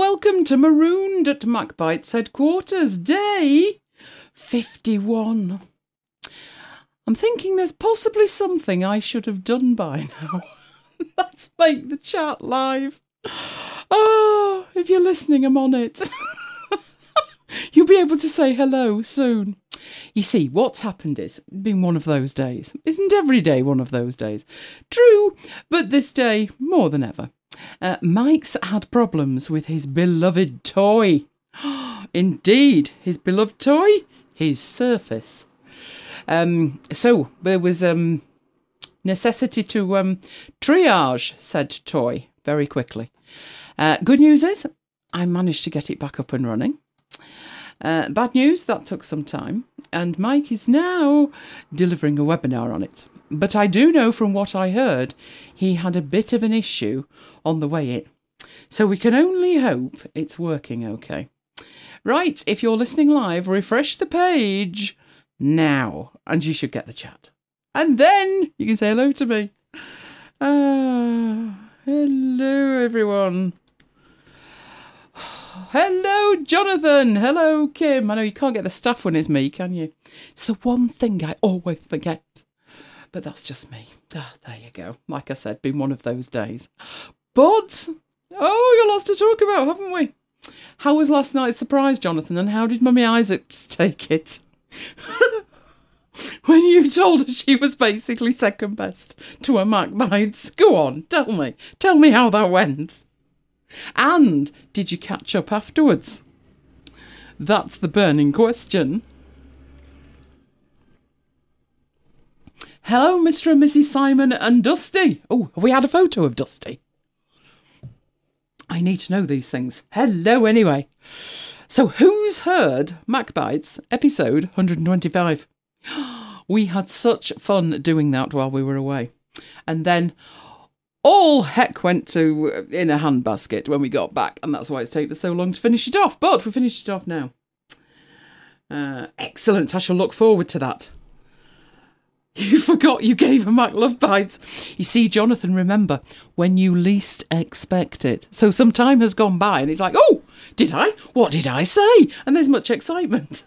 welcome to Marooned at MacBites headquarters, day 51. I'm thinking there's possibly something I should have done by now. Let's make the chat live. Oh, if you're listening, I'm on it. You'll be able to say hello soon. You see, what's happened is, it's been one of those days. Isn't every day one of those days? True, but this day more than ever. Mike's had problems with his beloved toy. Indeed, his beloved toy, his Surface. So there was necessity to triage said toy very quickly. Good news is I managed to get it back up and running. Bad news, that took some time, and Mike is now delivering a webinar on it. But I do know from what I heard, he had a bit of an issue on the way in. So we can only hope it's working okay. Right, if you're listening live, refresh the page now, and you should get the chat. And then you can say hello to me. Hello, everyone. Hello, Jonathan. Hello, Kim. I know you can't get the staff when it's me, can you? It's the one thing I always forget. But that's just me. There you go. Like I said, been one of those days. But, got lots to talk about, haven't we? How was last night's surprise, Jonathan? And how did Mummy Isaacs take it? When you told her she was basically second best to a MacBites. Go on, tell me. Tell me how that went. And did you catch up afterwards? That's the burning question. Hello, Mr. and Mrs. Simon and Dusty. Oh, have we had a photo of Dusty? I need to know these things. Hello, anyway. So who's heard MacBites episode 125? We had such fun doing that while we were away. And then all heck went to in a handbasket when we got back, and that's why it's taken us so long to finish it off. But we finished it off now. Excellent. I shall look forward to that. You forgot you gave a Mac Love Bites. You see, Jonathan, remember, when you least expect it. So some time has gone by and it's like, oh, did I? What did I say? And there's much excitement.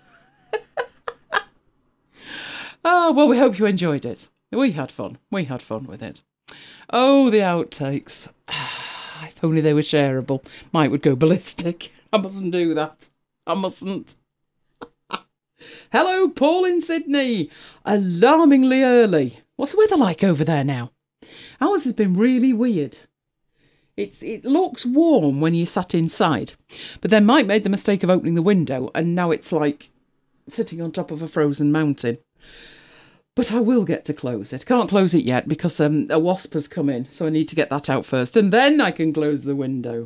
Well, we hope you enjoyed it. We had fun. We had fun with it. Oh, the outtakes. If only they were shareable. Mike would go ballistic. I mustn't do that. I mustn't. Hello, Paul in Sydney. Alarmingly early. What's the weather like over there now? Ours has been really weird. It looks warm when you sat inside, but then Mike made the mistake of opening the window, and now it's like sitting on top of a frozen mountain. But I will get to close it. Can't close it yet because a wasp has come in, so I need to get that out first, and then I can close the window.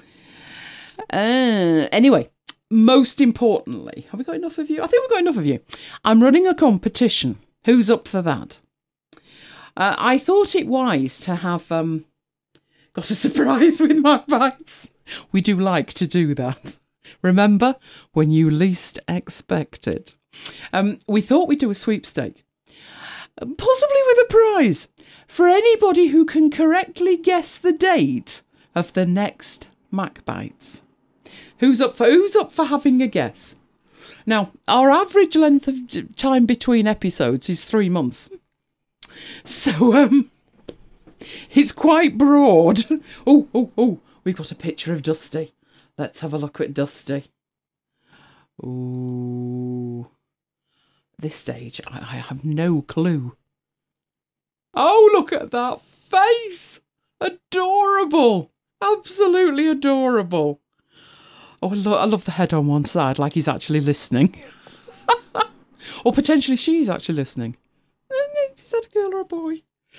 Anyway, most importantly, have we got enough of you? I think we've got enough of you. I'm running a competition. Who's up for that? I thought it wise to have got a surprise with MacBites. We do like to do that. Remember, when you least expect it. We thought we'd do a sweepstake. Possibly with a prize for anybody who can correctly guess the date of the next MacBites. Who's up for having a guess? Now, our average length of time between episodes is 3 months. So, it's quite broad. Oh, we've got a picture of Dusty. Let's have a look at Dusty. Ooh. This stage, I have no clue. Oh, look at that face! Adorable! Absolutely adorable. Oh, I love the head on one side, like he's actually listening. Or potentially she's actually listening. Is that a girl or a boy?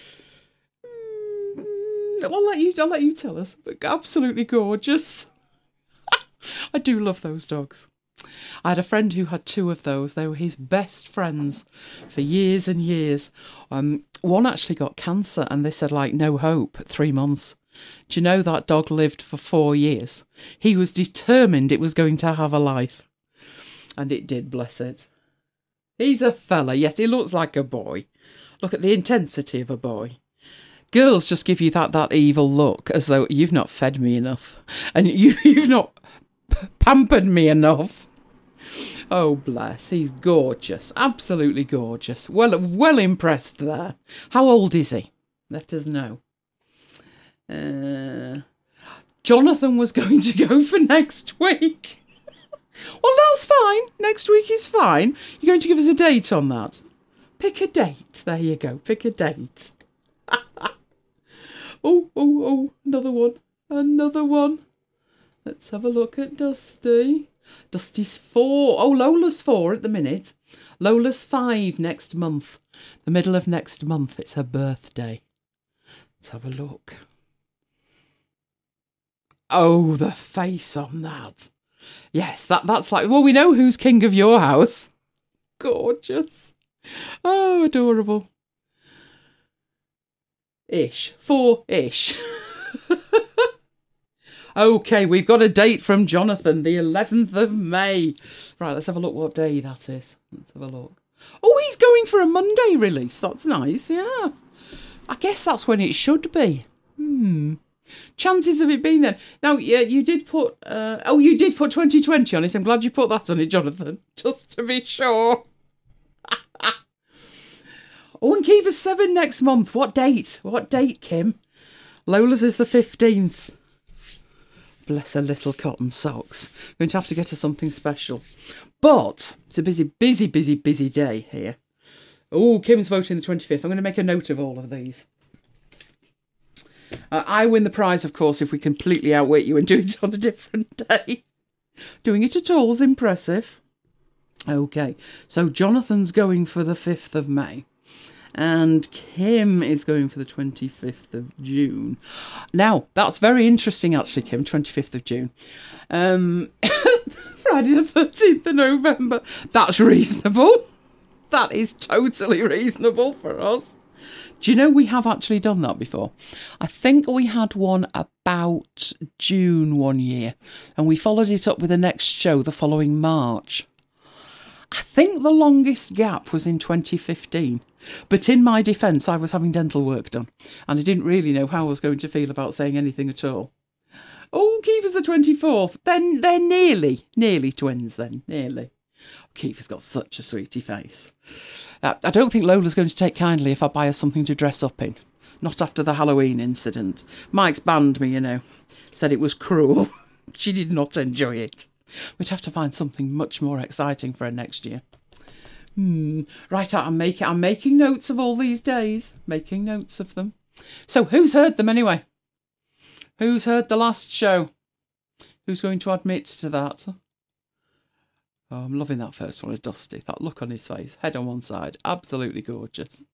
I'll let you tell us. Absolutely gorgeous. I do love those dogs. I had a friend who had 2 of those. They were his best friends for years and years. One actually got cancer and they said, like, no hope at 3 months. Do you know that dog lived for 4 years? He was determined it was going to have a life. And it did, bless it. He's a fella. Yes, he looks like a boy. Look at the intensity of a boy. Girls just give you that evil look, as though you've not fed me enough and you've not pampered me enough. Oh, bless. He's gorgeous. Absolutely gorgeous. Well impressed there. How old is he? Let us know. Jonathan was going to go for next week. Well, that's fine. Next week is fine. You're going to give us a date on that? Pick a date. There you go. Pick a date. Oh, another one. Another one. Let's have a look at Dusty. Dusty's 4. Oh, Lola's 4 at the minute. Lola's 5 next month. The middle of next month. It's her birthday. Let's have a look. Oh, the face on that. Yes, that's like... Well, we know who's king of your house. Gorgeous. Oh, adorable. Ish. 4-ish. Okay, we've got a date from Jonathan, the 11th of May. Right, let's have a look what day that is. Let's have a look. Oh, he's going for a Monday release. That's nice, yeah. I guess that's when it should be. Chances of it being then. Now, yeah, you did put... you did put 2020 on it. I'm glad you put that on it, Jonathan. Just to be sure. Oh, and Kiva's 7 next month. What date? What date, Kim? Lola's is the 15th. Bless her little cotton socks. I'm going to have to get her something special. But it's a busy day here. Oh, Kim's voting the 25th. I'm going to make a note of all of these. I win the prize, of course, if we completely outwit you and do it on a different day. Doing it at all is impressive. Okay, so Jonathan's going for the 5th of May. And Kim is going for the 25th of June. Now, that's very interesting, actually, Kim, 25th of June. Friday the 13th of November. That's reasonable. That is totally reasonable for us. Do you know we have actually done that before? I think we had one about June one year, and we followed it up with the next show the following March. I think the longest gap was in 2015. But in my defence, I was having dental work done, and I didn't really know how I was going to feel about saying anything at all. Oh, Kiva's the 24th. Then they're nearly twins then, nearly. Kiva's got such a sweetie face. I don't think Lola's going to take kindly if I buy her something to dress up in. Not after the Halloween incident. Mike's banned me, you know. Said it was cruel. She did not enjoy it. We'd have to find something much more exciting for her next year. Right, I'm making notes of all these days. Making notes of them. So who's heard them anyway? Who's heard the last show? Who's going to admit to that? Oh, I'm loving that first one of Dusty. That look on his face. Head on one side. Absolutely gorgeous.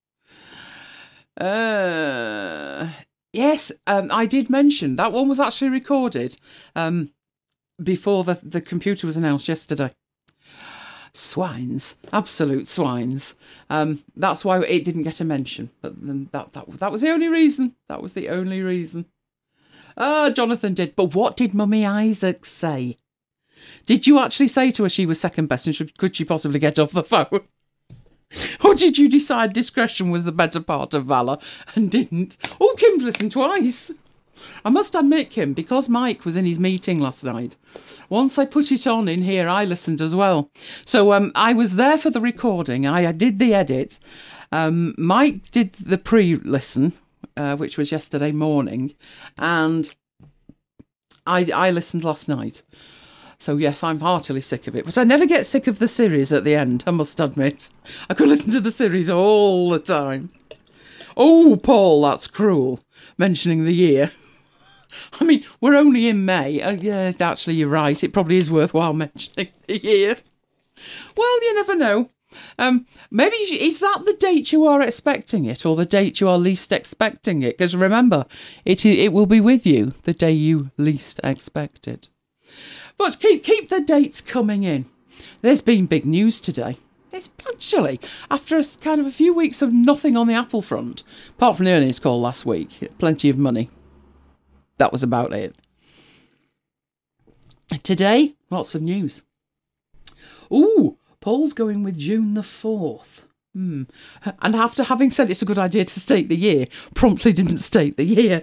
Yes, I did mention that one was actually recorded before the computer was announced yesterday. Swines, absolute swines. That's why it didn't get a mention. But then that was the only reason. That was the only reason. Jonathan did. But what did Mummy Isaac say? Did you actually say to her she was second best and could she possibly get off the phone? Or did you decide discretion was the better part of valour and didn't? Oh, Kim's listened twice. I must admit, Kim, because Mike was in his meeting last night, once I put it on in here, I listened as well. So I was there for the recording. I did the edit. Mike did the pre-listen, which was yesterday morning, and I listened last night. So yes, I'm heartily sick of it. But I never get sick of the series at the end, I must admit. I could listen to the series all the time. Oh, Paul, that's cruel, mentioning the year. I mean, we're only in May. Yeah, actually, you're right. It probably is worthwhile mentioning the year. Well, you never know. Maybe, is that the date you are expecting it or the date you are least expecting it? Because remember, it will be with you the day you least expect it. But keep the dates coming in. There's been big news today. It's actually, after a few weeks of nothing on the Apple front, apart from the earnings call last week, plenty of money. That was about it. Today, lots of news. Ooh, Paul's going with June the 4th. And after having said it's a good idea to state the year, promptly didn't state the year.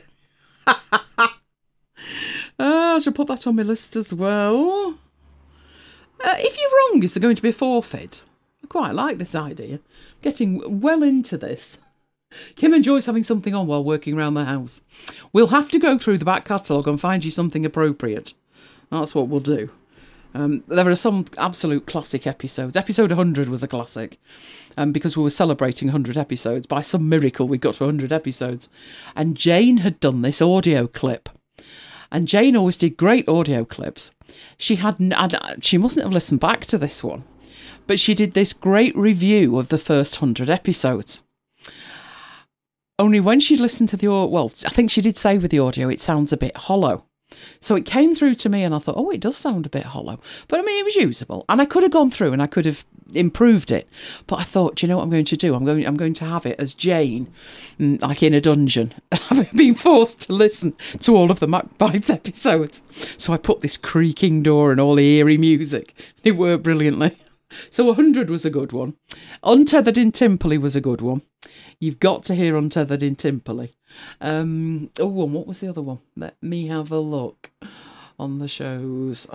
I should put that on my list as well. If you're wrong, is there going to be a forfeit? I quite like this idea. Getting well into this. Kim enjoys having something on while working around the house. We'll have to go through the back catalogue and find you something appropriate. That's what we'll do. There are some absolute classic episodes. Episode 100 was a classic. Because we were celebrating 100 episodes. By some miracle, we got to 100 episodes. And Jane had done this audio clip. And Jane always did great audio clips. She mustn't have listened back to this one. But she did this great review of the first 100 episodes. Only when she listened to I think she did say with the audio, it sounds a bit hollow. So it came through to me and I thought, oh, it does sound a bit hollow. But I mean, it was usable. And I could have gone through and I could have improved it. But I thought, do you know what I'm going to do? I'm going to have it as Jane, like in a dungeon, having been forced to listen to all of the MacBite episodes. So I put this creaking door and all the eerie music. It worked brilliantly. So 100 was a good one. Untethered in Timperley was a good one. You've got to hear Untethered in Timperley. And what was the other one? Let me have a look on the shows.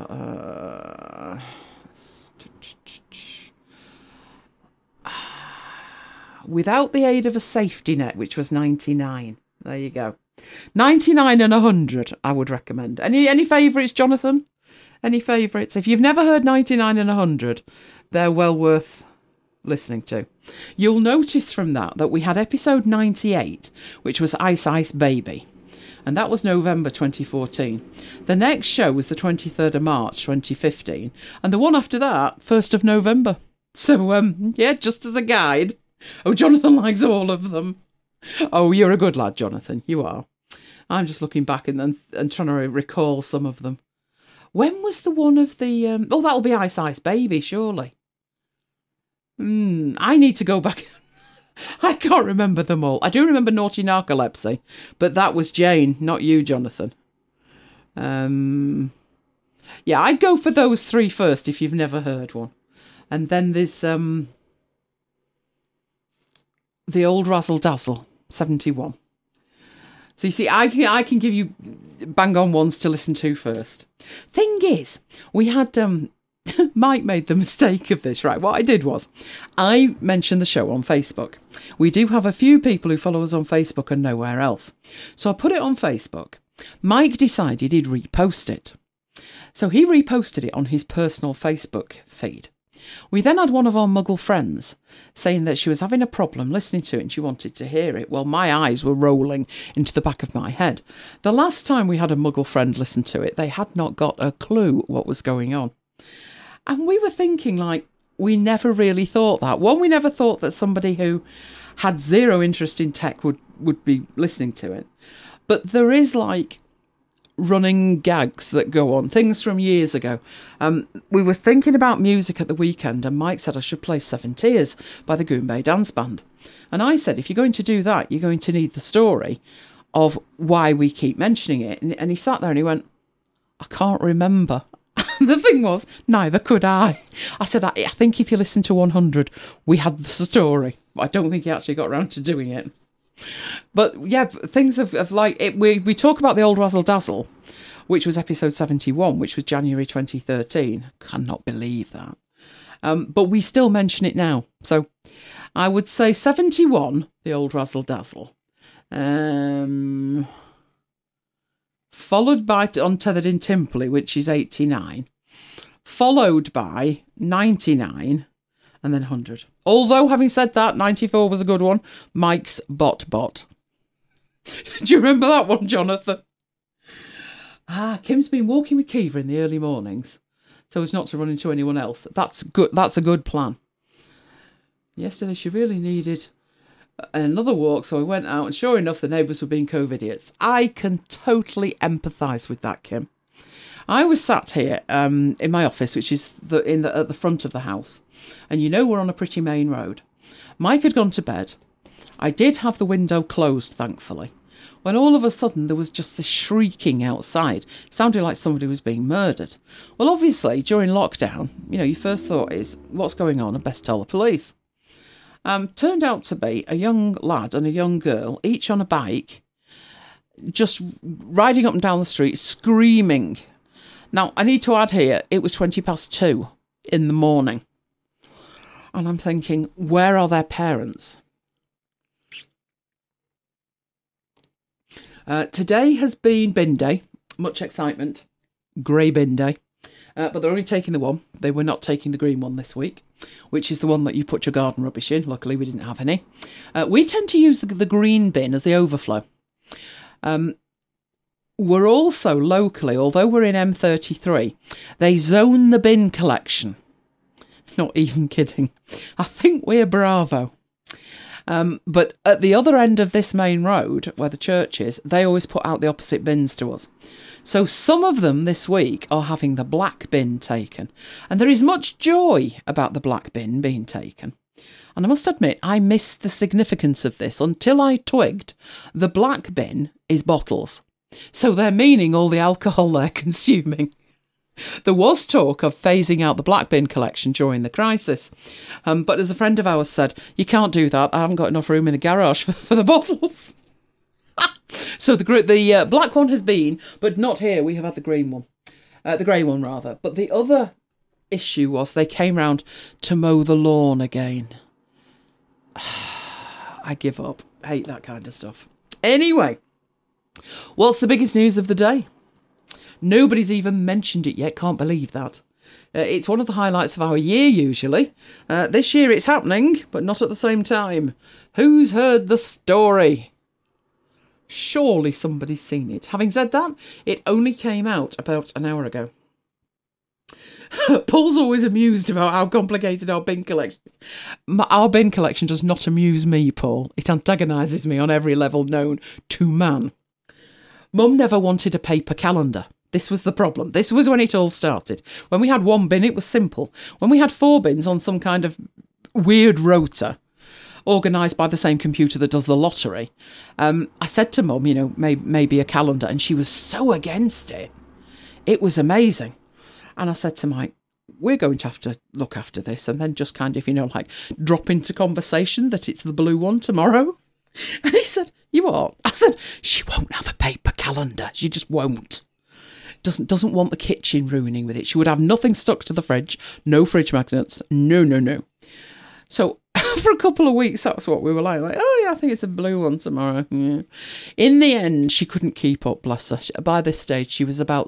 Without the Aid of a Safety Net, which was 99. There you go. 99 and 100, I would recommend. Any favourites, Jonathan? Any favourites? If you've never heard 99 and 100, they're well worth listening to. You'll notice from that we had episode 98, which was Ice Ice Baby. And that was November 2014. The next show was the 23rd of March 2015. And the one after that, 1st of November. So, just as a guide. Oh, Jonathan likes all of them. Oh, you're a good lad, Jonathan. You are. I'm just looking back and trying to recall some of them. When was the one of the... that'll be Ice Ice Baby, surely. I need to go back. I can't remember them all. I do remember Naughty Narcolepsy, but that was Jane, not you, Jonathan. I'd go for those three first if you've never heard one. And then there's the Old Razzle Dazzle, 71. So you see, I can give you bang on ones to listen to first. Thing is, we had... Mike made the mistake of this, right? What I did was, I mentioned the show on Facebook. We do have a few people who follow us on Facebook and nowhere else. So I put it on Facebook. Mike decided he'd repost it. So he reposted it on his personal Facebook feed. We then had one of our Muggle friends saying that she was having a problem listening to it and she wanted to hear it. Well, my eyes were rolling into the back of my head. The last time we had a Muggle friend listen to it, they had not got a clue what was going on. And we were thinking, we never really thought that. One, we never thought that somebody who had zero interest in tech would be listening to it. But there is, running gags that go on, things from years ago. We were thinking about music at the weekend, and Mike said I should play Seven Tears by the Goombay Dance Band. And I said, if you're going to do that, you're going to need the story of why we keep mentioning it. And he sat there and he went, I can't remember. The thing was, neither could I. I said, I think if you listen to 100, we had the story. But I don't think he actually got around to doing it. But yeah, things of it. We talk about the Old Razzle Dazzle, which was episode 71, which was January 2013. Cannot believe that. But we still mention it now. So I would say 71, the Old Razzle Dazzle. Followed by Untethered in Timperley, which is 89. Followed by 99 and then 100. Although, having said that, 94 was a good one. Mike's Bot. Do you remember that one, Jonathan? Kim's been walking with Kiva in the early mornings so as not to run into anyone else. That's good. That's a good plan. Yesterday she really needed another walk, so I went out and sure enough the neighbours were being COVID-idiots. I can totally empathise with that, Kim. I was sat here in my office, which is at the front of the house, and we're on a pretty main road. Mike had gone to bed. I did have the window closed, thankfully, when all of a sudden there was just this shrieking outside. It sounded like somebody was being murdered. Well, obviously, during lockdown, your first thought is, what's going on? I best tell the police. turned out to be a young lad and a young girl, each on a bike, just riding up and down the street, screaming. Now, I need to add here, it was 2:20 in the morning. And I'm thinking, where are their parents? Today has been bin day. Much excitement. Grey bin day. But they're only taking the one. They were not taking the green one this week, which is the one that you put your garden rubbish in. Luckily, we didn't have any. We tend to use the green bin as the overflow. We're also locally, although we're in M33, they zone the bin collection. Not even kidding. I think we're bravo. But at the other end of this main road, where the church is, they always put out the opposite bins to us. So some of them this week are having the black bin taken. And there is much joy about the black bin being taken. And I must admit, I missed the significance of this until I twigged the black bin is bottles. So they're meaning all the alcohol they're consuming. There was talk of phasing out the black bin collection during the crisis. But as a friend of ours said, you can't do that. I haven't got enough room in the garage for the bottles. So the black one has been, but not here. We have had the green one. The grey one, rather. But the other issue was they came round to mow the lawn again. I give up. I hate that kind of stuff. Anyway, what's the biggest news of the day? Nobody's even mentioned it yet. Can't believe that. It's one of the highlights of our year, usually. This year it's happening, but not at the same time. Who's heard the story? Surely somebody's seen it. Having said that, it only came out about an hour ago. Paul's always amused about how complicated our bin collection is. Our bin collection does not amuse me, Paul. It antagonises me on every level known to man. Mum never wanted a paper calendar. This was the problem. This was when it all started. When we had one bin, it was simple. When we had 4 bins on some kind of weird rota, organised by the same computer that does the lottery, I said to Mum, maybe a calendar, and she was so against it. It was amazing. And I said to Mike, we're going to have to look after this and then just kind of, drop into conversation that it's the blue one tomorrow. And he said, you what? I said, she won't have a paper calendar. She just won't. Doesn't want the kitchen ruining with it. She would have nothing stuck to the fridge. No fridge magnets. No. So for a couple of weeks, that's what we were like, oh yeah, I think it's a blue one tomorrow. Yeah. In the end, she couldn't keep up, bless her. By this stage, she was about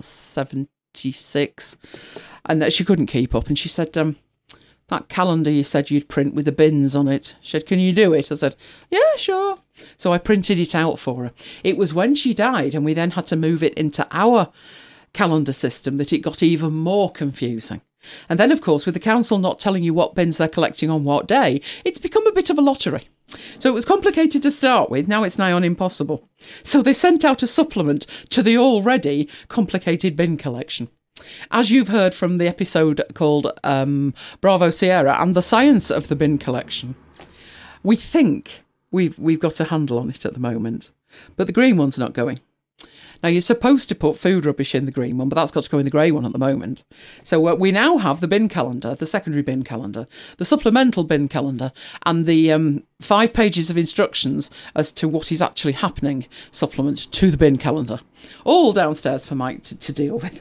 76 and she couldn't keep up. And she said, that calendar you said you'd print with the bins on it. She said, can you do it? I said, yeah, sure. So I printed it out for her. It was when she died and we then had to move it into our calendar system that it got even more confusing. And then, of course, with the council not telling you what bins they're collecting on what day, it's become a bit of a lottery. So it was complicated to start with. Now it's nigh on impossible. So they sent out a supplement to the already complicated bin collection. As you've heard from the episode called Bravo Sierra and the science of the bin collection, we think we've got a handle on it at the moment. But the green one's not going. Now, you're supposed to put food rubbish in the green one, but that's got to go in the grey one at the moment. So we now have the bin calendar, the secondary bin calendar, the supplemental bin calendar, and the 5 pages of instructions as to what is actually happening supplement to the bin calendar. All downstairs for Mike to deal with.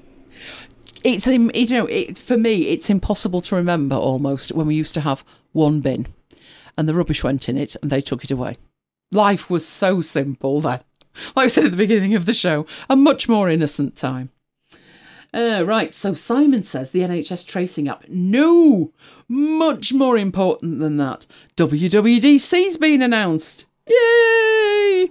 It's, for me, it's impossible to remember almost when we used to have one bin and the rubbish went in it and they took it away. Life was so simple then. Like I said at the beginning of the show, a much more innocent time. Right, so Simon says the NHS tracing app. No, much more important than that. WWDC's been announced. Yay!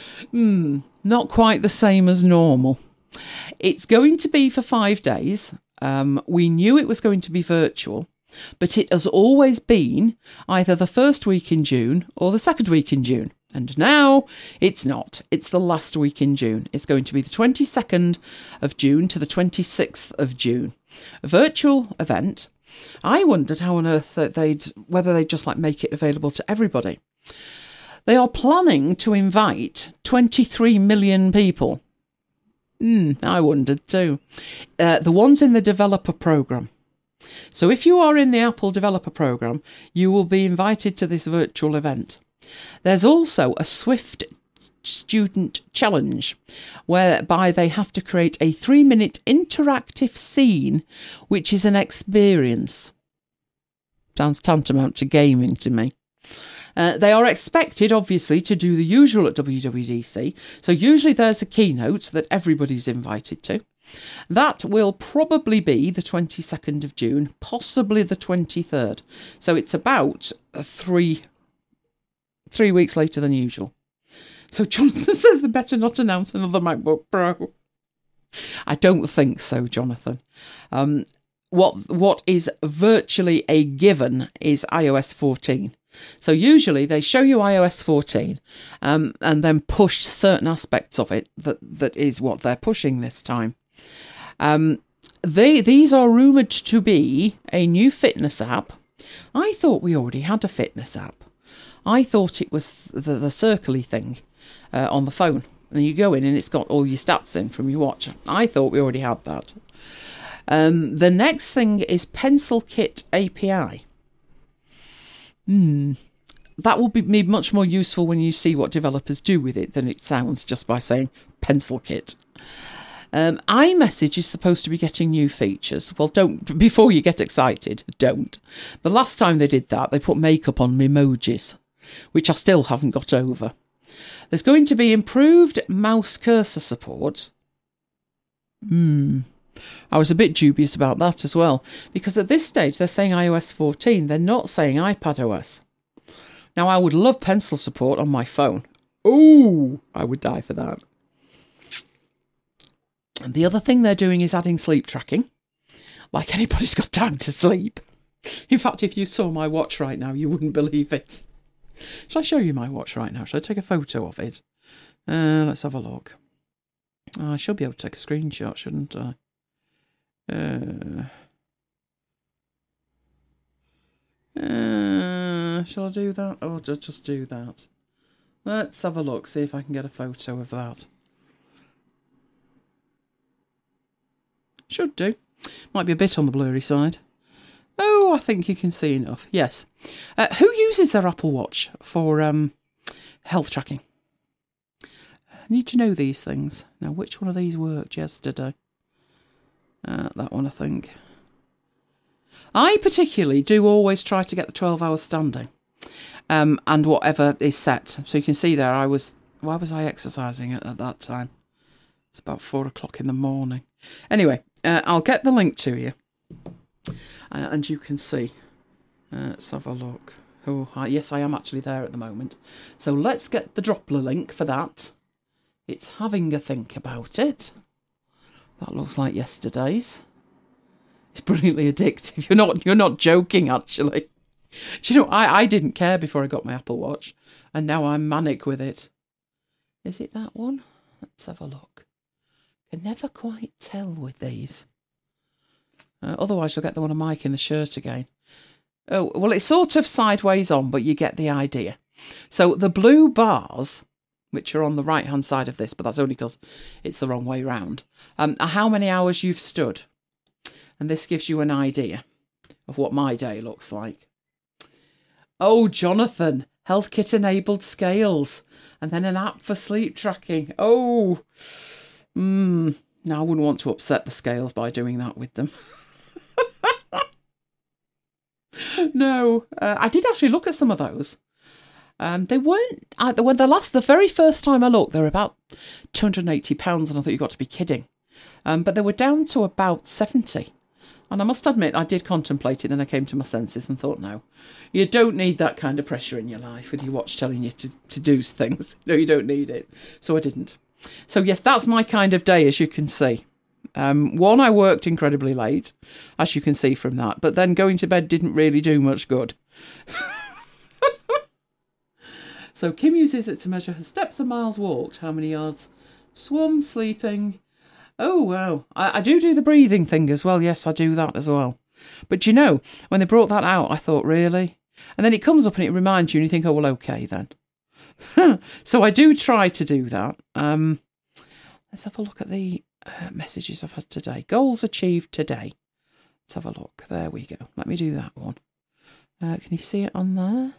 Not quite the same as normal. It's going to be for 5 days. We knew it was going to be virtual, but it has always been either the first week in June or the second week in June. And now it's not. It's the last week in June. It's going to be the 22nd of June to the 26th of June. A virtual event. I wondered how on earth whether they'd just make it available to everybody. They are planning to invite 23 million people. I wondered too. The ones in the developer programme. So if you are in the Apple Developer Programme, you will be invited to this virtual event. There's also a Swift Student Challenge, whereby they have to create a 3-minute interactive scene, which is an experience. Sounds tantamount to gaming to me. They are expected, obviously, to do the usual at WWDC. So usually there's a keynote that everybody's invited to. That will probably be the 22nd of June, possibly the 23rd. So it's about 3 weeks later than usual. So Jonathan says they better not announce another MacBook Pro. I don't think so, Jonathan. What is virtually a given is iOS 14. So usually they show you iOS 14 and then push certain aspects of it that is what they're pushing this time. These are rumoured to be a new fitness app. I thought we already had a fitness app. I thought it was the circle-y thing on the phone. And you go in and it's got all your stats in from your watch. I thought we already had that. The next thing is PencilKit API. That will be much more useful when you see what developers do with it than it sounds just by saying PencilKit. iMessage is supposed to be getting new features. Well, before you get excited, don't. The last time they did that, they put makeup on emojis, which I still haven't got over. There's going to be improved mouse cursor support. I was a bit dubious about that as well, because at this stage they're saying iOS 14, they're not saying iPadOS. Now, I would love pencil support on my phone. Ooh, I would die for that. And the other thing they're doing is adding sleep tracking. Like anybody's got time to sleep. In fact, if you saw my watch right now, you wouldn't believe it. Shall I show you my watch right now? Shall I take a photo of it? Let's have a look. I should be able to take a screenshot, shouldn't I? Shall I do that? Or just do that? Let's have a look, see if I can get a photo of that. Should do. Might be a bit on the blurry side. Oh, I think you can see enough. Yes. Who uses their Apple Watch for health tracking? I need to know these things. Now, which one of these worked yesterday? That one, I think. I particularly do always try to get the 12 hours standing and whatever is set. So you can see there, why was I exercising at that time? It's about 4 o'clock in the morning. Anyway, I'll get the link to you and you can see. Let's have a look. Oh, yes, I am actually there at the moment. So let's get the Droplr link for that. It's having a think about it. That looks like yesterday's. It's brilliantly addictive. You're not joking, actually. Do you know, I didn't care before I got my Apple Watch, and now I'm manic with it. Is it that one? Let's have a look. Can never quite tell with these. Otherwise, you'll get the one on Mike in the shirt again. Oh, well, it's sort of sideways on, but you get the idea. So the blue bars, which are on the right-hand side of this, but that's only because it's the wrong way round, are how many hours you've stood. And this gives you an idea of what my day looks like. Oh, Jonathan, HealthKit-enabled scales, and then an app for sleep tracking. Oh, now I wouldn't want to upset the scales by doing that with them. No, I did actually look at some of those. They weren't, the very first time I looked, they were about £280, and I thought you got to be kidding. But they were down to about 70. And I must admit, I did contemplate it, then I came to my senses and thought, no, you don't need that kind of pressure in your life with your watch telling you to do things. No, you don't need it. So I didn't. So yes, that's my kind of day, as you can see. One, I worked incredibly late, as you can see from that, but then going to bed didn't really do much good. So Kim uses it to measure her steps and miles walked, how many yards swum, sleeping. Oh, wow. I do the breathing thing as well. Yes, I do that as well. But you know, when they brought that out, I thought, really? And then it comes up and it reminds you and you think, oh, well, okay then. So I do try to do that. Let's have a look at the messages I've had today. Goals achieved today. Let's have a look. There we go. Let me do that one. Can you see it on there?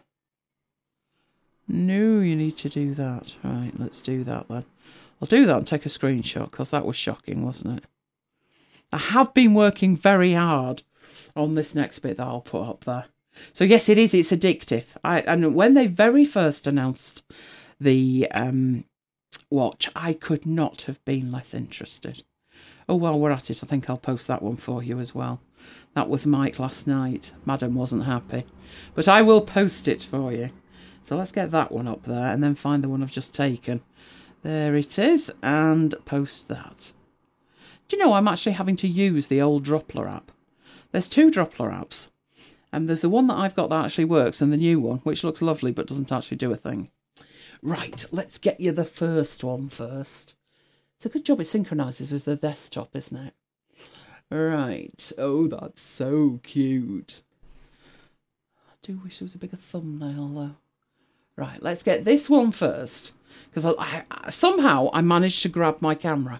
No, you need to do that. Right, let's do that then. I'll do that and take a screenshot because that was shocking, wasn't it? I have been working very hard on this next bit that I'll put up there. So yes, it is. It's addictive. And when they very first announced the watch, I could not have been less interested. Oh, while we're at it, I think I'll post that one for you as well. That was Mike last night. Madam wasn't happy. But I will post it for you. So let's get that one up there and then find the one I've just taken. There it is. And post that. Do you know I'm actually having to use the old Droppler app? There's 2 Droppler apps. There's the one that I've got that actually works and the new one, which looks lovely but doesn't actually do a thing. Right, let's get you the first one first. It's a good job it synchronises with the desktop, isn't it? Right. Oh, that's so cute. I do wish there was a bigger thumbnail, though. Right, let's get this one first. Because I somehow I managed to grab my camera.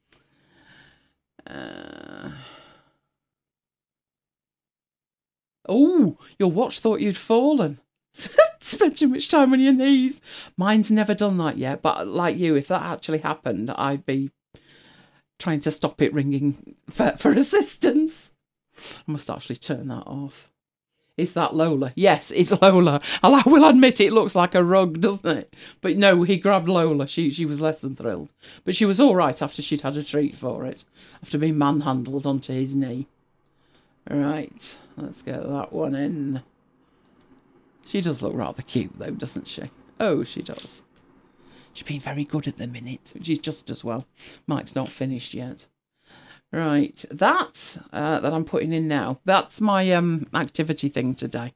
Oh, your watch thought you'd fallen. Spend too much time on your knees. Mine's never done that yet, but like you, if that actually happened, I'd be trying to stop it ringing for assistance. I must actually turn that off. Is that Lola? Yes, it's Lola. I will admit it looks like a rug, doesn't it? But no, he grabbed Lola. She was less than thrilled. But she was all right after she'd had a treat for it, after being manhandled onto his knee. Right, let's get that one in. She does look rather cute, though, doesn't she? Oh, she does. She's been very good at the minute. She's just as well. Mike's not finished yet. Right, that I'm putting in now, that's my activity thing today.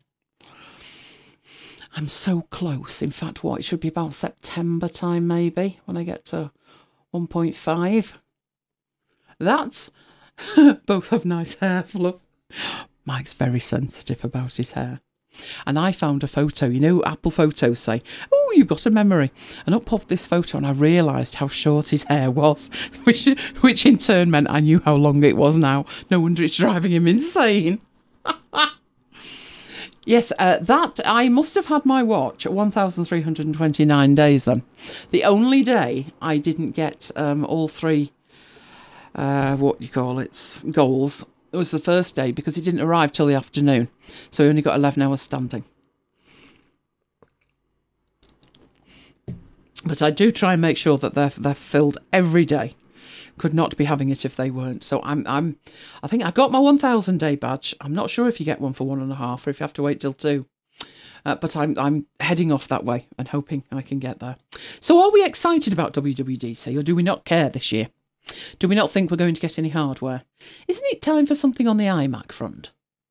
I'm so close. In fact, it should be about September time, maybe, when I get to 1.5. That's... Both have nice hair, Fluff. Mike's very sensitive about his hair. And I found a photo. You know, Apple Photos say, oh, you've got a memory. And up popped this photo and I realised how short his hair was, which in turn meant I knew how long it was now. No wonder it's driving him insane. Yes, that I must have had my watch at 1,329 days then. The only day I didn't get all 3, goals, it was the first day because it didn't arrive till the afternoon. So we only got 11 hours standing. But I do try and make sure that they're filled every day. Could not be having it if they weren't. So I think I got my 1,000 day badge. I'm not sure if you get one for 1.5 or if you have to wait till 2. But I'm heading off that way and hoping I can get there. So are we excited about WWDC or do we not care this year? Do we not think we're going to get any hardware? Isn't it time for something on the iMac front?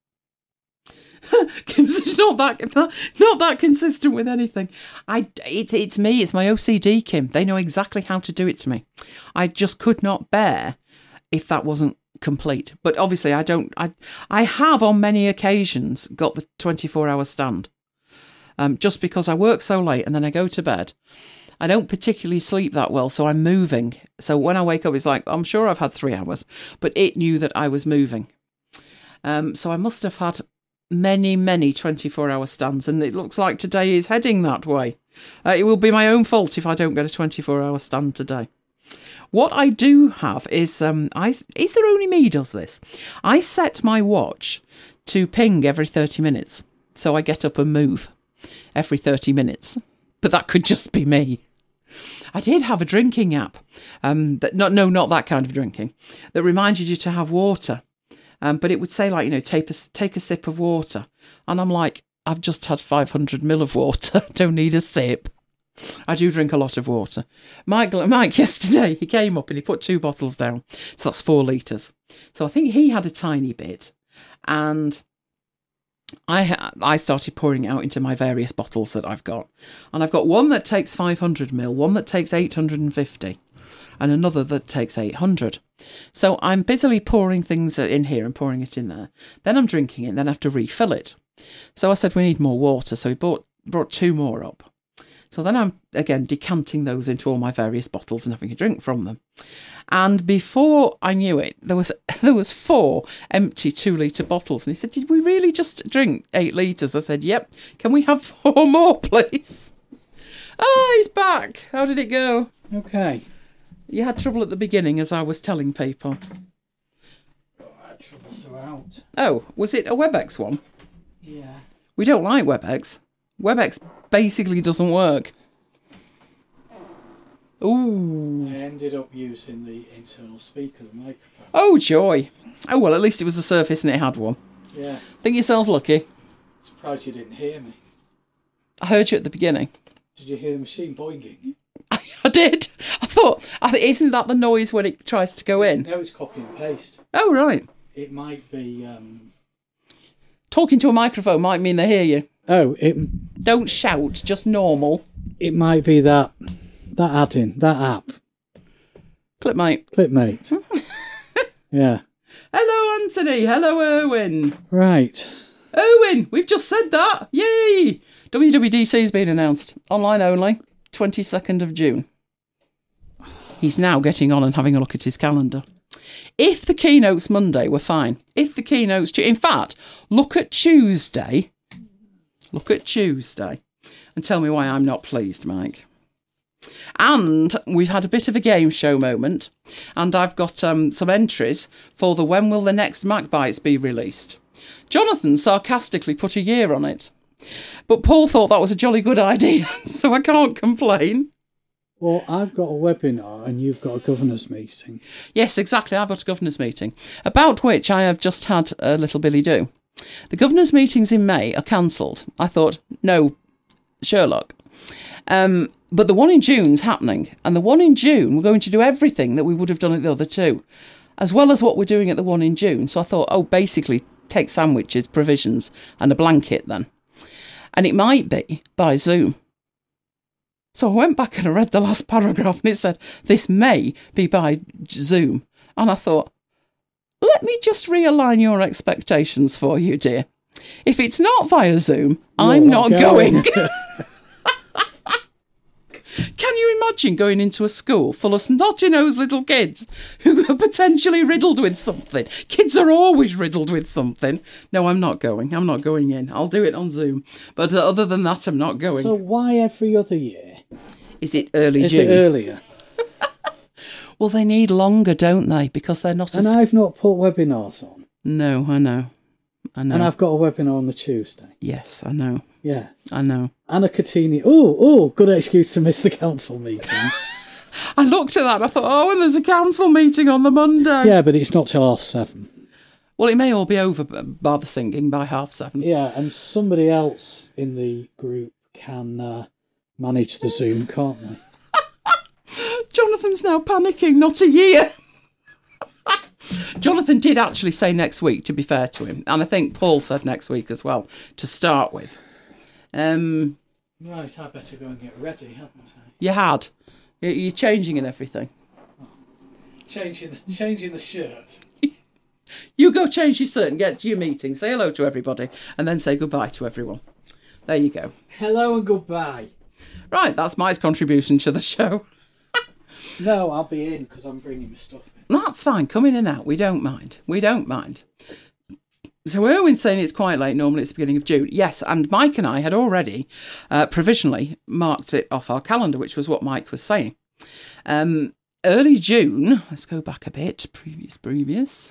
Kim's not that consistent with anything. It's me. It's my OCD, Kim. They know exactly how to do it to me. I just could not bear if that wasn't complete. But obviously, I have on many occasions got the 24-hour stand. Just because I work so late and then I go to bed. I don't particularly sleep that well, so I'm moving. So when I wake up, it's like, I'm sure I've had 3 hours, but it knew that I was moving. So I must have had many 24-hour stands, and it looks like today is heading that way. It will be my own fault if I don't get a 24-hour stand today. What I do have is, is there only me does this? I set my watch to ping every 30 minutes. So I get up and move every 30 minutes. But that could just be me. I did have a drinking app, not that kind of drinking, that reminded you to have water. But it would say, like, take a sip of water. And I'm like, I've just had 500 ml of water. Don't need a sip. I do drink a lot of water. Mike yesterday, he came up and he put 2 bottles down. So that's 4 litres. So I think he had a tiny bit. And I started pouring it out into my various bottles that I've got. And I've got one that takes 500 ml, one that takes 850, and another that takes 800. So I'm busily pouring things in here and pouring it in there. Then I'm drinking it, and then I have to refill it. So I said we need more water, so he brought 2 more up. So then I'm, again, decanting those into all my various bottles and having a drink from them. And before I knew it, there was 4 empty 2-litre bottles. And he said, did we really just drink 8 litres? I said, yep. Can we have 4 more, please? He's back. How did it go? Okay. You had trouble at the beginning, as I was telling people. I had trouble throughout. Oh, was it a WebEx one? Yeah. We don't like WebEx. WebEx basically doesn't work. Ooh. I ended up using the internal speaker, the microphone. Oh, joy. Oh, well, at least it was a Surface and it had one. Yeah. Think yourself lucky. Surprised you didn't hear me. I heard you at the beginning. Did you hear the machine boinging? I did. I thought, isn't that the noise when it tries to go in? No, it's copy and paste. Oh, right. It might be... Talking to a microphone might mean they hear you. Oh, Don't shout, just normal. it might be that add-in, that app. Clipmate. Clipmate. Yeah. Hello, Anthony. Hello, Erwin. Right. Erwin, we've just said that. Yay! WWDC's been announced. Online only. 22nd of June. He's now getting on and having a look at his calendar. If the keynotes Monday were fine. If the keynotes... In fact, look at Tuesday. Look at Tuesday. And tell me why I'm not pleased, Mike. And we've had a bit of a game show moment. And I've got some entries for the when will the next Mac Bites be released. Jonathan sarcastically put a year on it. But Paul thought that was a jolly good idea, so I can't complain. Well, I've got a webinar and you've got a governor's meeting. Yes, exactly. I've got a governor's meeting, about which I have just had a little billy-do. The governor's meetings in May are cancelled. I thought, no, Sherlock. But the one in June's happening. And the one in June, we're going to do everything that we would have done at the other 2, as well as what we're doing at the one in June. So I thought, basically, take sandwiches, provisions, and a blanket then. And it might be by Zoom. So I went back and I read the last paragraph and it said, this may be by Zoom. And I thought, let me just realign your expectations for you, dear. If it's not via Zoom, I'm not going. Can you imagine going into a school full of snotty-nosed little kids who are potentially riddled with something? Kids are always riddled with something. No, I'm not going. I'm not going in. I'll do it on Zoom. But other than that, I'm not going. So why every other year? Is it early June? Is it earlier? Well, they need longer, don't they? Because they're not... And I've not put webinars on. No, I know. And I've got a webinar on the Tuesday. Yes, I know. Yes. I know. Anna Catini. Oh, good excuse to miss the council meeting. I looked at that and I thought, and there's a council meeting on the Monday. Yeah, but it's not till 7:30. Well, it may all be over by the singing by 7:30. Yeah, and somebody else in the group can manage the Zoom, can't they? Jonathan's now panicking, not a year. Jonathan did actually say next week, to be fair to him. And I think Paul said next week as well, to start with. Right, I better go and get ready, haven't I? You had. You're changing and everything. Changing the shirt. You go change your shirt and get to your meeting. Say hello to everybody and then say goodbye to everyone. There you go. Hello and goodbye. Right, that's Mike's contribution to the show. No, I'll be in because I'm bringing my stuff in. That's fine. Come in and out. We don't mind. We don't mind. So Erwin's saying it's quite late. Normally it's the beginning of June. Yes, and Mike and I had already provisionally marked it off our calendar, which was what Mike was saying. Early June, let's go back a bit. Previous.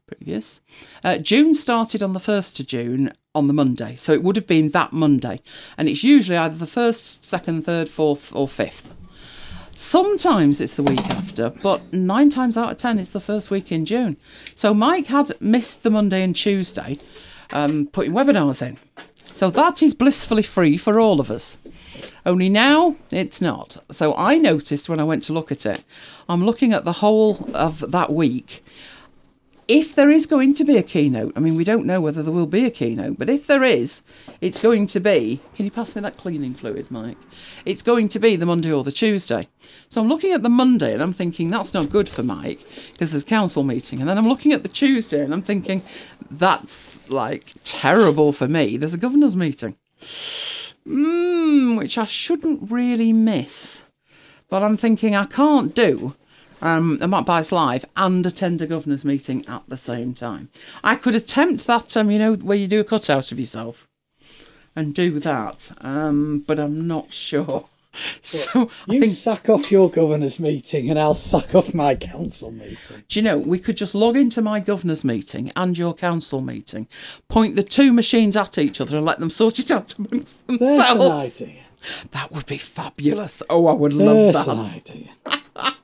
June started on the 1st of June on the Monday. So it would have been that Monday. And it's usually either the 1st, 2nd, 3rd, 4th or 5th. Sometimes it's the week after, but 9 times out of 10 it's the first week in June. So Mike had missed the Monday and Tuesday putting webinars in. So that is blissfully free for all of us. Only now it's not. So I noticed when I went to look at it, I'm looking at the whole of that week. If there is going to be a keynote, I mean, we don't know whether there will be a keynote, but if there is, it's going to be... Can you pass me that cleaning fluid, Mike? It's going to be the Monday or the Tuesday. So I'm looking at the Monday and I'm thinking, that's not good for Mike, because there's council meeting. And then I'm looking at the Tuesday and I'm thinking, that's, terrible for me. There's a governor's meeting. which I shouldn't really miss. But I'm thinking I can't do a Matt Bites Live and attend a governor's meeting at the same time. I could attempt that, where you do a cutout of yourself and do that, but I'm not sure. So you think sack off your governor's meeting and I'll sack off my council meeting. Do you know, we could just log into my governor's meeting and your council meeting, point the two machines at each other and let them sort it out amongst themselves. There's an idea. That would be fabulous. Oh, I would love that. There's an idea.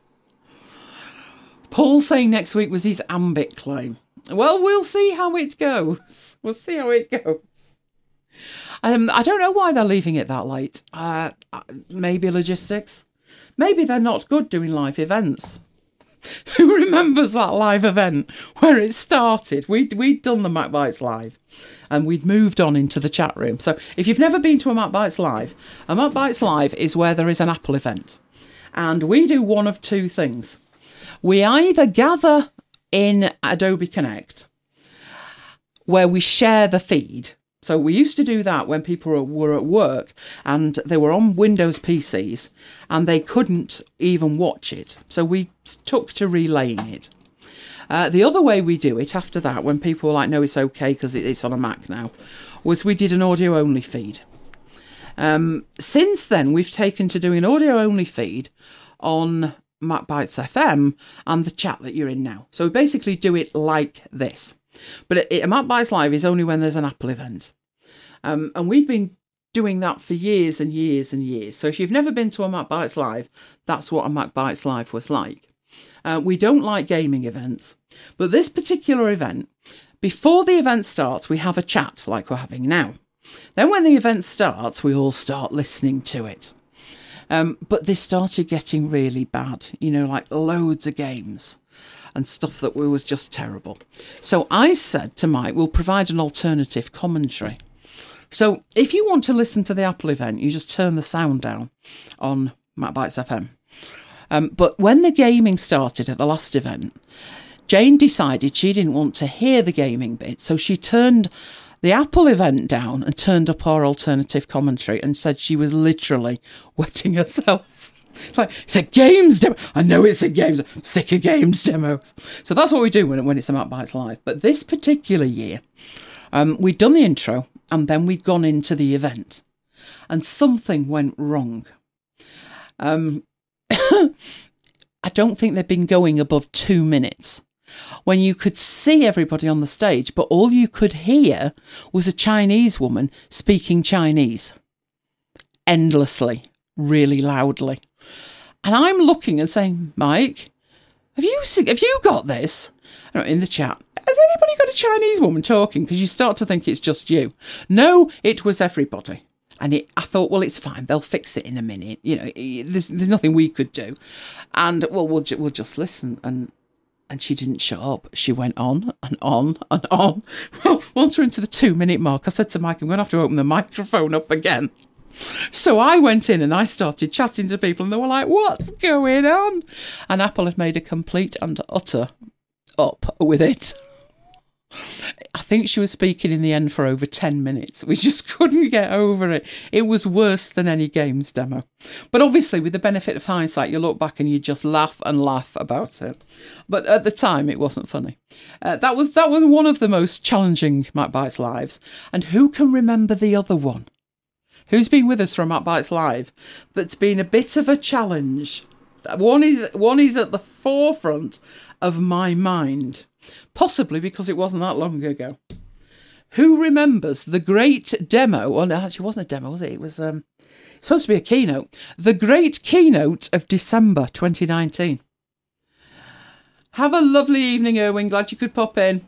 Paul saying next week was his ambit claim. Well, we'll see how it goes. We'll see how it goes. I don't know why they're leaving it that late. Maybe logistics. Maybe they're not good doing live events. Who remembers that live event where it started? We'd done the Mac Bites Live and we'd moved on into the chat room. So if you've never been to a Mac Bites Live is where there is an Apple event. And we do one of two things. We either gather in Adobe Connect, where we share the feed. So we used to do that when people were at work and they were on Windows PCs and they couldn't even watch it. So we took to relaying it. The other way we do it after that, when people were like, no, it's okay because it's on a Mac now, was we did an audio-only feed. Since then, we've taken to doing an audio-only feed on Mac Bites FM and the chat that you're in now. So we basically do it like this. But a Mac Bites Live is only when there's an Apple event. And we've been doing that for years and years and years. So if you've never been to a Mac Bites Live, that's what a Mac Bites Live was like. We don't like gaming events. But this particular event, before the event starts, we have a chat like we're having now. Then when the event starts, we all start listening to it. But this started getting really bad, like loads of games and stuff that was just terrible. So I said to Mike, we'll provide an alternative commentary. So if you want to listen to the Apple event, you just turn the sound down on Mac Bites FM. But when the gaming started at the last event, Jane decided she didn't want to hear the gaming bit. So she turned the Apple event down and turned up our alternative commentary and said she was literally wetting herself. It's a games demo. I know it's a games. I'm sick of games demos. So that's what we do when it's a Mac Bites Live. But this particular year, we'd done the intro and then we'd gone into the event. And something went wrong. I don't think they'd been going above 2 minutes when you could see everybody on the stage, but all you could hear was a Chinese woman speaking Chinese endlessly, really loudly. And I'm looking and saying, Mike, have you got this? In the chat, has anybody got a Chinese woman talking? Because you start to think it's just you. No, it was everybody. And I thought, well, it's fine. They'll fix it in a minute. There's nothing we could do. And, well, we'll just listen. And she didn't shut up. She went on and on and on. Well, once we're into the 2 minute mark, I said to Mike, I'm going to have to open the microphone up again. So I went in and I started chatting to people and they were like, what's going on? And Apple had made a complete and utter up with it. I think she was speaking in the end for over 10 minutes. We just couldn't get over it. It was worse than any games demo. But obviously, with the benefit of hindsight, you look back and you just laugh and laugh about it. But at the time, it wasn't funny. That was one of the most challenging Mac Bites Lives. And who can remember the other one? Who's been with us from Mac Bites Live that's been a bit of a challenge? One is at the forefront of my mind. Possibly because it wasn't that long ago. Who remembers the great demo? Well, no, actually, it wasn't a demo, was it? It was supposed to be a keynote. The great keynote of December 2019. Have a lovely evening, Erwin. Glad you could pop in.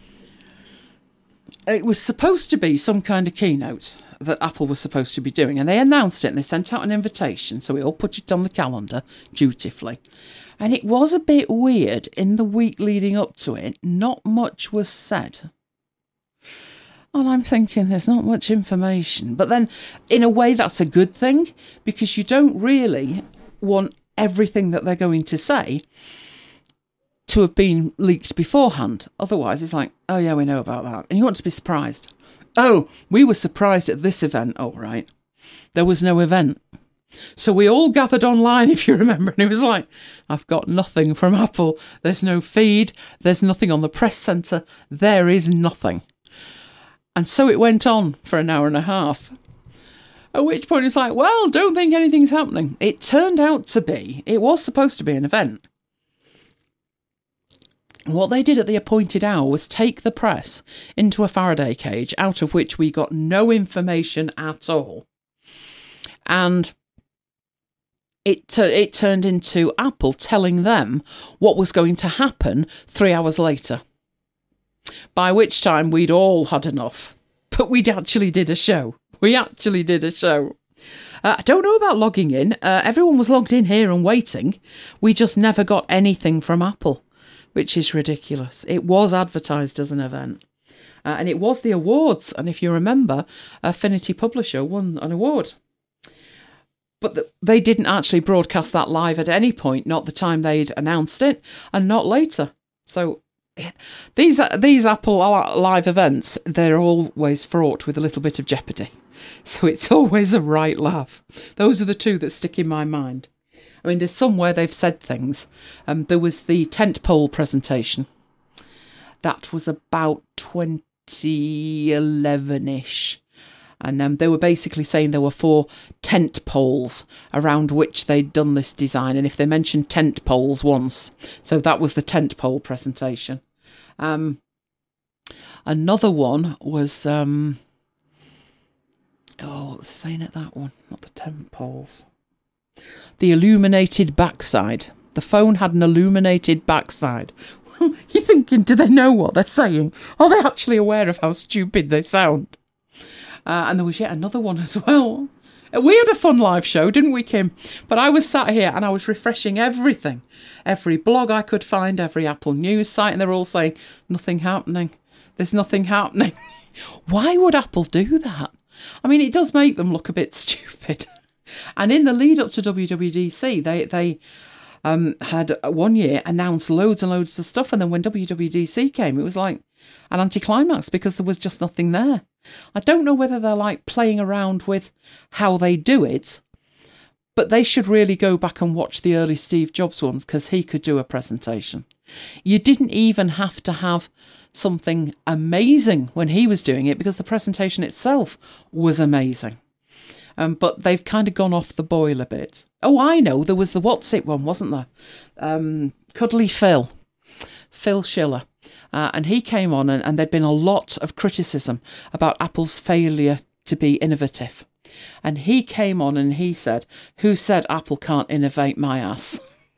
It was supposed to be some kind of keynote that Apple was supposed to be doing. And they announced it and they sent out an invitation. So we all put it on the calendar dutifully. And it was a bit weird in the week leading up to it. Not much was said. And I'm thinking there's not much information. But then, in a way, that's a good thing. Because you don't really want everything that they're going to say to have been leaked beforehand. Otherwise, it's like, oh yeah, we know about that. And you want to be surprised. Oh, we were surprised at this event. Oh, right. there was no event. So we all gathered online, if you remember, and it was like, I've got nothing from Apple. There's no feed. There's nothing on the press centre. There is nothing. And so it went on for an hour and a half. At which point it's like, well, don't think anything's happening. It turned out to be, it was supposed to be an event. What they did at the appointed hour was take the press into a Faraday cage, out of which we got no information at all. And it turned into Apple telling them what was going to happen 3 hours later. By which time we'd all had enough. But we actually did a show. I don't know about logging in. Everyone was logged in here and waiting. We just never got anything from Apple, which is ridiculous. It was advertised as an event. And it was the awards. And if you remember, Affinity Publisher won an award. But they didn't actually broadcast that live at any point, not the time they'd announced it, and not later. So these Apple live events, they're always fraught with a little bit of jeopardy. So it's always a right laugh. Those are the two that stick in my mind. I mean, there's some where they've said things. There was the tentpole presentation. That was about 2011-ish. And they were basically saying there were 4 tent poles around which they'd done this design. And if they mentioned tent poles once, so that was the tent pole presentation. Another one was, what was they saying at that one? Not the tent poles. The illuminated backside. The phone had an illuminated backside. You're thinking, do they know what they're saying? Are they actually aware of how stupid they sound? And there was yet another one as well. We had a fun live show, didn't we, Kim? But I was sat here and I was refreshing everything. Every blog I could find, every Apple News site, and they're all saying, nothing happening. There's nothing happening. Why would Apple do that? I mean, it does make them look a bit stupid. And in the lead up to WWDC, they had 1 year announced loads and loads of stuff. And then when WWDC came, it was like an anticlimax because there was just nothing there. I don't know whether they're like playing around with how they do it, but they should really go back and watch the early Steve Jobs ones because he could do a presentation. You didn't even have to have something amazing when he was doing it because the presentation itself was amazing. But they've kind of gone off the boil a bit. Oh, I know. There was the What's It one, wasn't there? Cuddly Phil Schiller. And he came on and there'd been a lot of criticism about Apple's failure to be innovative. And he came on and he said, who said Apple can't innovate my ass?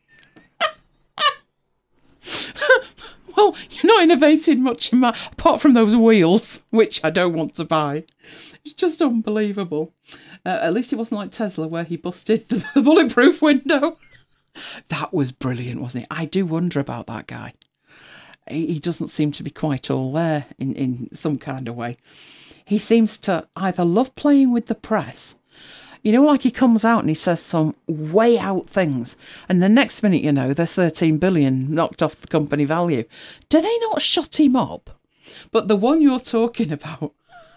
Well, you're not innovating much apart from those wheels, which I don't want to buy. It's just unbelievable. At least it wasn't like Tesla where he busted the bulletproof window. That was brilliant, wasn't it? I do wonder about that guy. He doesn't seem to be quite all there in some kind of way. He seems to either love playing with the press, you know, like he comes out and he says some way out things, and the next minute, you know, there's 13 billion knocked off the company value. Do they not shut him up? But the one you're talking about,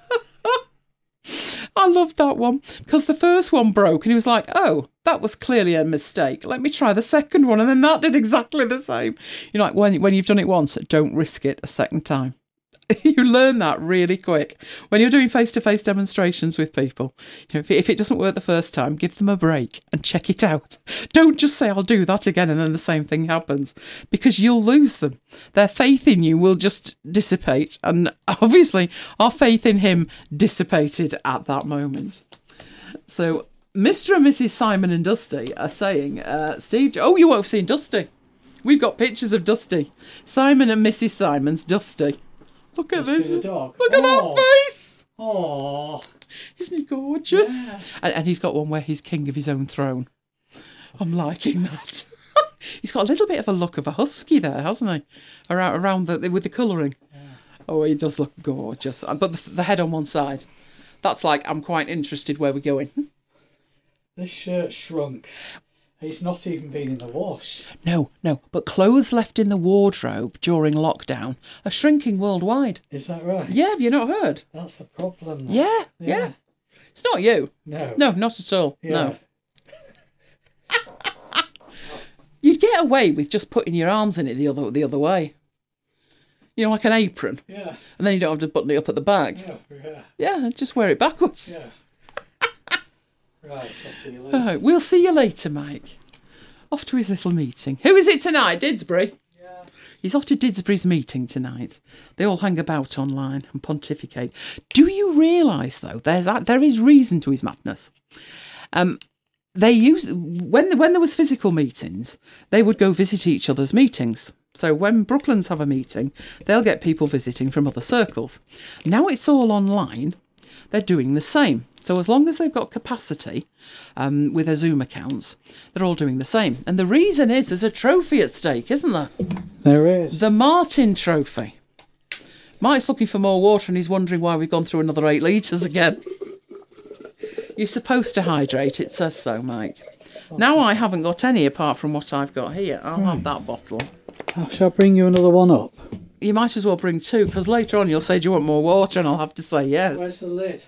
I love that one because the first one broke and he was like, oh, that was clearly a mistake. Let me try the second one. And then that did exactly the same. You're like, when you've done it once, don't risk it a second time. You learn that really quick. When you're doing face-to-face demonstrations with people, you know, if it doesn't work the first time, give them a break and check it out. Don't just say, I'll do that again, and then the same thing happens, because you'll lose them. Their faith in you will just dissipate. And obviously, our faith in him dissipated at that moment. So Mr. and Mrs. Simon and Dusty are saying, Steve, oh, you won't have seen Dusty. We've got pictures of Dusty. Simon and Mrs. Simon's Dusty. Look at this. Look at that face. Oh, isn't he gorgeous? Yeah. And he's got one where he's king of his own throne. I'm liking that. He's got a little bit of a look of a husky there, hasn't he? Around with the colouring. Yeah. Oh, he does look gorgeous. But the head on one side. That's like, I'm quite interested where we're going. This shirt shrunk. It's not even been in the wash. No. But clothes left in the wardrobe during lockdown are shrinking worldwide. Is that right? Yeah, have you not heard? That's the problem. Yeah. It's not you. No. No, not at all. Yeah. No. You'd get away with just putting your arms in it the other way. You know, like an apron. Yeah. And then you don't have to button it up at the back. Yeah. Yeah, just wear it backwards. Yeah. Right, I'll see you later. All right, we'll see you later, Mike. Off to his little meeting. Who is it tonight? Didsbury? Yeah. He's off to Didsbury's meeting tonight. They all hang about online and pontificate. Do you realise, though, there is reason to his madness? They used when there was physical meetings, they would go visit each other's meetings. So when Brooklands have a meeting, they'll get people visiting from other circles. Now it's all online. They're doing the same. So as long as they've got capacity with their Zoom accounts, they're all doing the same. And the reason is there's a trophy at stake, isn't there? There is. The Martin Trophy. Mike's looking for more water and he's wondering why we've gone through another 8 litres again. You're supposed to hydrate, it says so, Mike. Now I haven't got any apart from what I've got here. I'll have that bottle. Shall I bring you another one up? You might as well bring 2, because later on you'll say, do you want more water? And I'll have to say yes. Where's the lid?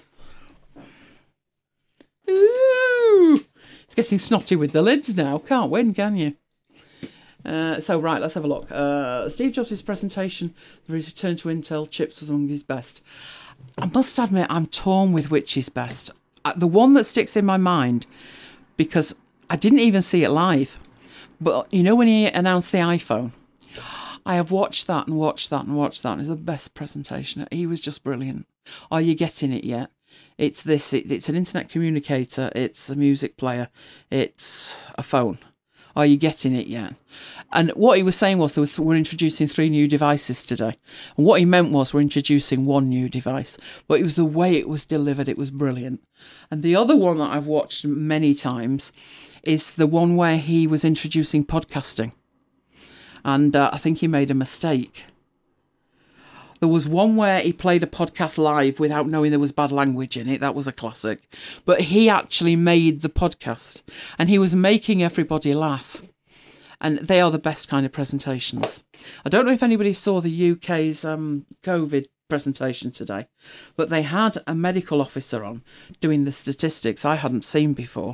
Ooh! It's getting snotty with the lids now. Can't win, can you? Right, let's have a look. Steve Jobs' presentation, the return to Intel chips was among his best. I must admit, I'm torn with which is best. The one that sticks in my mind, because I didn't even see it live, but you know when he announced the iPhone? I have watched that and watched that and watched that. It's the best presentation. He was just brilliant. Are you getting it yet? It's an internet communicator, it's a music player, it's a phone. Are you getting it yet? And what he was saying was we're introducing 3 new devices today. And what he meant was we're introducing 1 new device. But it was the way it was delivered, it was brilliant. And the other one that I've watched many times is the one where he was introducing podcasting. And I think he made a mistake. There was one where he played a podcast live without knowing there was bad language in it. That was a classic. But he actually made the podcast. And he was making everybody laugh. And they are the best kind of presentations. I don't know if anybody saw the UK's COVID presentation today. But they had a medical officer on doing the statistics I hadn't seen before.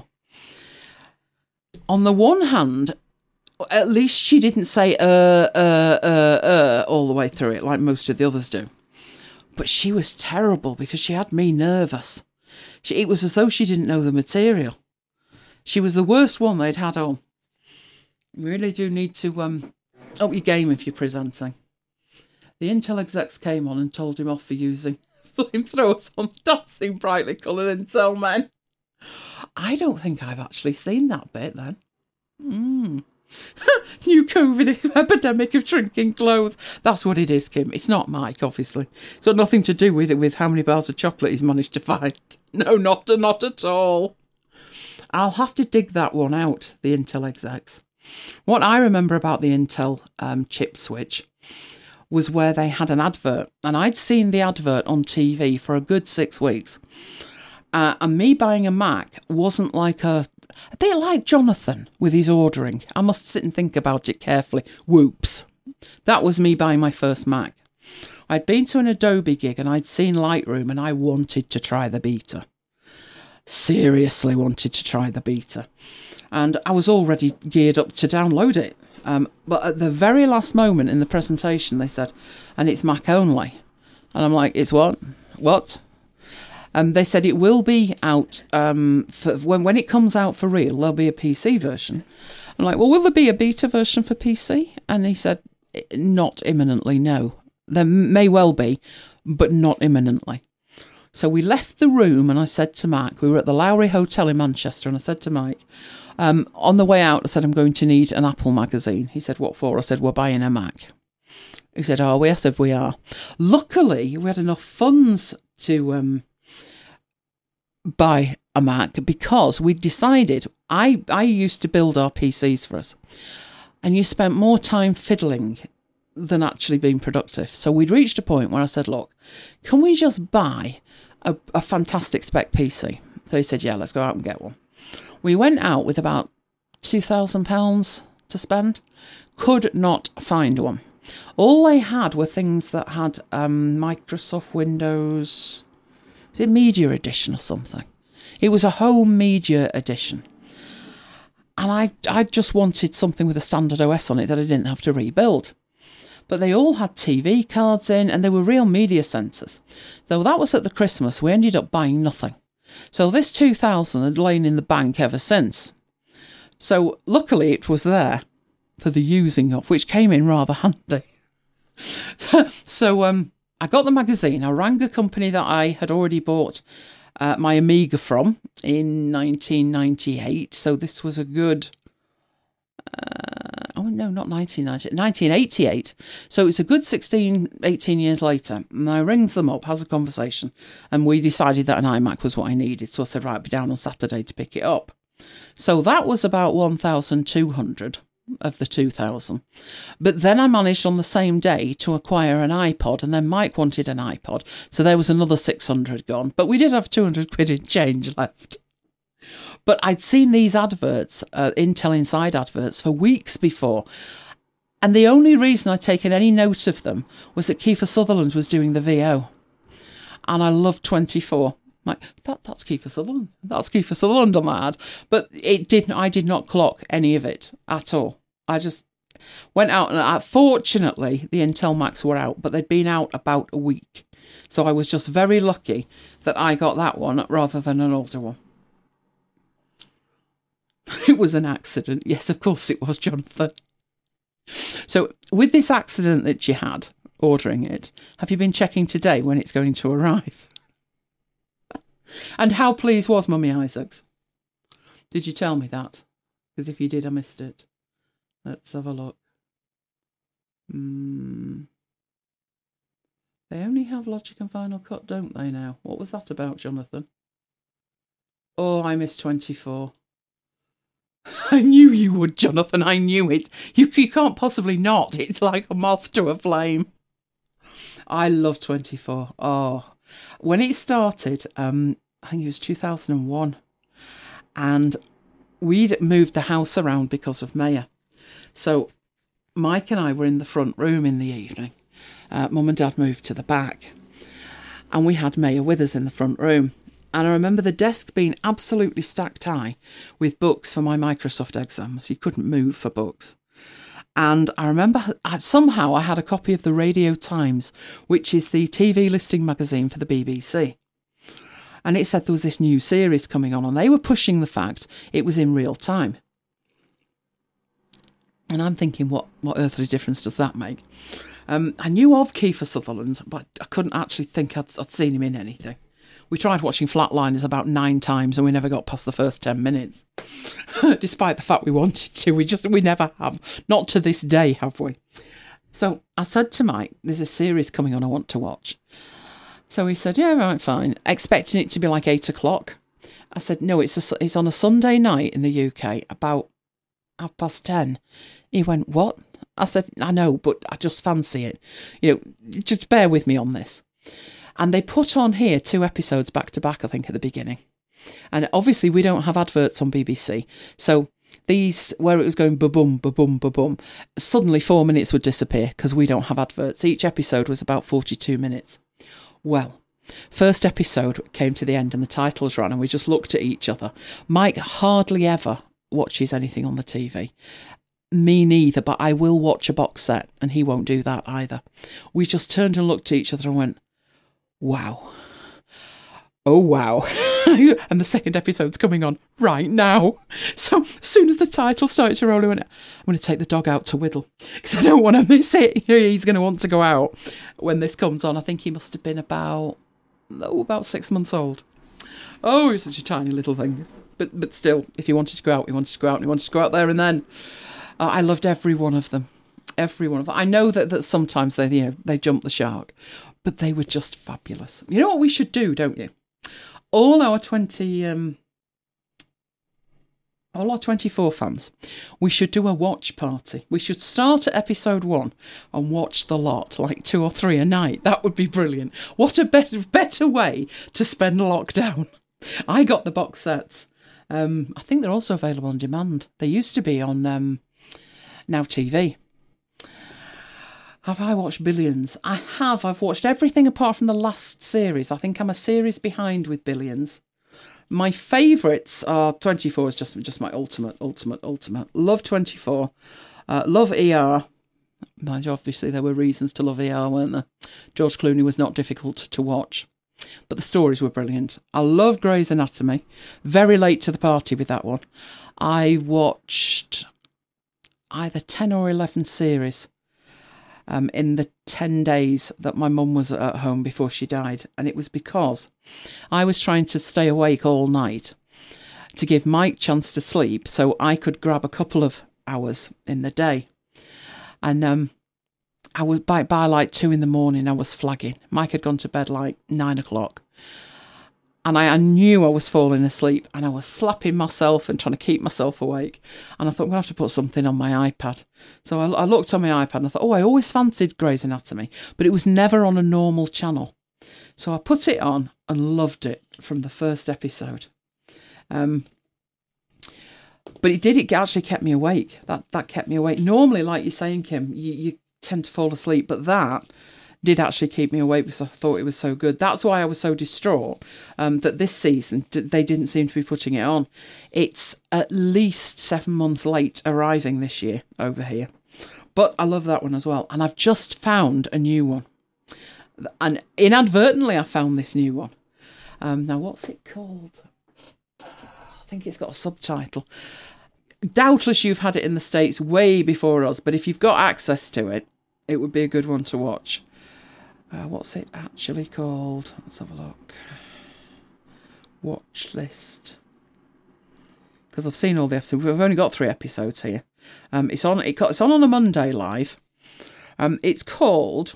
On the one hand, at least she didn't say all the way through it like most of the others do. But she was terrible because she had me nervous. It was as though she didn't know the material. She was the worst one they'd had on. You really do need to up your game if you're presenting. The Intel execs came on and told him off for using flamethrowers on dancing brightly coloured Intel men. I don't think I've actually seen that bit then. New COVID epidemic of shrinking clothes. That's what it is, Kim. It's not Mike, obviously. It's got nothing to do with how many bars of chocolate he's managed to find. No, not at all. I'll have to dig that one out, the Intel execs. What I remember about the Intel chip switch was where they had an advert. And I'd seen the advert on TV for a good 6 weeks. And me buying a Mac wasn't like a bit like Jonathan with his ordering. I must sit and think about it carefully. Whoops. That was me buying my first Mac. I'd been to an Adobe gig and I'd seen Lightroom and I wanted to try the beta. Seriously wanted to try the beta. And I was already geared up to download it. But at the very last moment in the presentation, they said, and it's Mac only. And I'm like, it's what? What? They said it will be out for when it comes out for real. There'll be a PC version. I'm like, well, will there be a beta version for PC? And he said, not imminently, no. There may well be, but not imminently. So we left the room, and I said to Mac, we were at the Lowry Hotel in Manchester, and I said to Mike, on the way out, I said, I'm going to need an Apple magazine. He said, what for? I said, we're buying a Mac. He said, are we? I said, we are. Luckily, we had enough funds to buy a Mac because we decided, I used to build our PCs for us, and you spent more time fiddling than actually being productive. So we'd reached a point where I said, look, can we just buy a fantastic spec PC? So he said, yeah, let's go out and get one. We went out with about £2,000 to spend. Could not find one. All they had were things that had Microsoft Windows, is it Media Edition or something? It was a home media edition. And I just wanted something with a standard OS on it that I didn't have to rebuild. But they all had TV cards in, and they were real media centres. Though that was at the Christmas, we ended up buying nothing. So this 2000 had lain in the bank ever since. So luckily it was there for the using of, which came in rather handy. So I got the magazine. I rang a company that I had already bought my Amiga from in 1998. So this was a good... not 1988. So it was a good 18 years later. And I rings them up, has a conversation, and we decided that an iMac was what I needed. So I said, right, I'll be down on Saturday to pick it up. So that was about 1,200 of the 2,000. But then I managed on the same day to acquire an iPod, and then Mike wanted an iPod. So there was another 600 gone. But we did have 200 quid in change left. But I'd seen these adverts, Intel Inside adverts, for weeks before. And the only reason I'd taken any note of them was that Kiefer Sutherland was doing the VO. And I loved 24. Like, that's Kiefer Sutherland. That's Kiefer Sutherland on that ad. But I did not clock any of it at all. I just went out and fortunately the Intel Macs were out, but they'd been out about a week. So I was just very lucky that I got that one rather than an older one. It was an accident. Yes, of course it was, Jonathan. So with this accident that you had ordering it, have you been checking today when it's going to arrive? And how pleased was Mummy Isaacs? Did you tell me that? Because if you did, I missed it. Let's have a look. They only have Logic and Final Cut, don't they now? What was that about, Jonathan? Oh, I missed 24. I knew you would, Jonathan. I knew it. You can't possibly not. It's like a moth to a flame. I love 24. Oh, when it started, I think it was 2001, and we'd moved the house around because of Maya. So Mike and I were in the front room in the evening. Mum and Dad moved to the back, and we had Maya with us in the front room. And I remember the desk being absolutely stacked high with books for my Microsoft exams. You couldn't move for books. And I remember somehow I had a copy of the Radio Times, which is the TV listing magazine for the BBC. And it said there was this new series coming on, and they were pushing the fact it was in real time. And I'm thinking, what earthly difference does that make? I knew of Kiefer Sutherland, but I couldn't actually think I'd seen him in anything. We tried watching Flatliners about 9 times and we never got past the first 10 minutes. Despite the fact we wanted to, we never have. Not to this day, have we? So I said to Mike, there's a series coming on I want to watch. So he said, yeah, right, fine. Expecting it to be like 8 o'clock. I said, no, it's on a Sunday night in the UK, about 10:30. He went, what? I said, I know, but I just fancy it. Just bear with me on this. And they put on here 2 episodes back to back, I think, at the beginning. And obviously we don't have adverts on BBC. So these, where it was going ba-boom, ba-boom, ba-boom, suddenly 4 minutes would disappear because we don't have adverts. Each episode was about 42 minutes. Well, first episode came to the end and the titles ran and we just looked at each other. Mike hardly ever watches anything on the TV. Me neither, but I will watch a box set and he won't do that either. We just turned and looked at each other and went, wow. Oh, wow. And the second episode's coming on right now. So as soon as the title started to roll, I went, I'm going to take the dog out to Whittle because I don't want to miss it. He's going to want to go out when this comes on. I think he must have been about 6 months old. Oh, he's such a tiny little thing. But still, if he wanted to go out, he wanted to go out and he wanted to go out there and then. I loved every one of them. Every one of them. I know that sometimes they jump the shark, but they were just fabulous. You know what we should do, don't you? All our 24 fans, we should do a watch party. We should start at episode 1 and watch the lot, like 2 or 3 a night. That would be brilliant. What a better way to spend lockdown. I got the box sets. I think they're also available on demand. They used to be on Now TV. Have I watched Billions? I have. I've watched everything apart from the last series. I think I'm a series behind with Billions. My favourites are 24 is just my ultimate. Love 24. Love ER. Mind you, obviously there were reasons to love ER, weren't there? George Clooney was not difficult to watch, but the stories were brilliant. I love Grey's Anatomy. Very late to the party with that one. I watched either 10 or 11 series in the 10 days that my mum was at home before she died. And it was because I was trying to stay awake all night to give Mike a chance to sleep so I could grab a couple of hours in the day. And I was by like 2 a.m, I was flagging. Mike had gone to bed like 9 o'clock. And I knew I was falling asleep, and I was slapping myself and trying to keep myself awake. And I thought, I'm going to have to put something on my iPad. So I looked on my iPad and I thought, I always fancied Grey's Anatomy, but it was never on a normal channel. So I put it on and loved it from the first episode. But it actually kept me awake. That kept me awake. Normally, like you're saying, Kim, you tend to fall asleep, but that did actually keep me awake because I thought it was so good. That's why I was so distraught that this season they didn't seem to be putting it on. It's at least 7 months late arriving this year over here. But I love that one as well. And I've just found a new one. And inadvertently I found this new one. Now, what's it called? I think it's got a subtitle. Doubtless you've had it in the States way before us, but if you've got access to it, it would be a good one to watch. What's it actually called? Let's have a look. Watch list. Because I've seen all the episodes. We've only got 3 episodes here. It's on on a Monday live. It's called...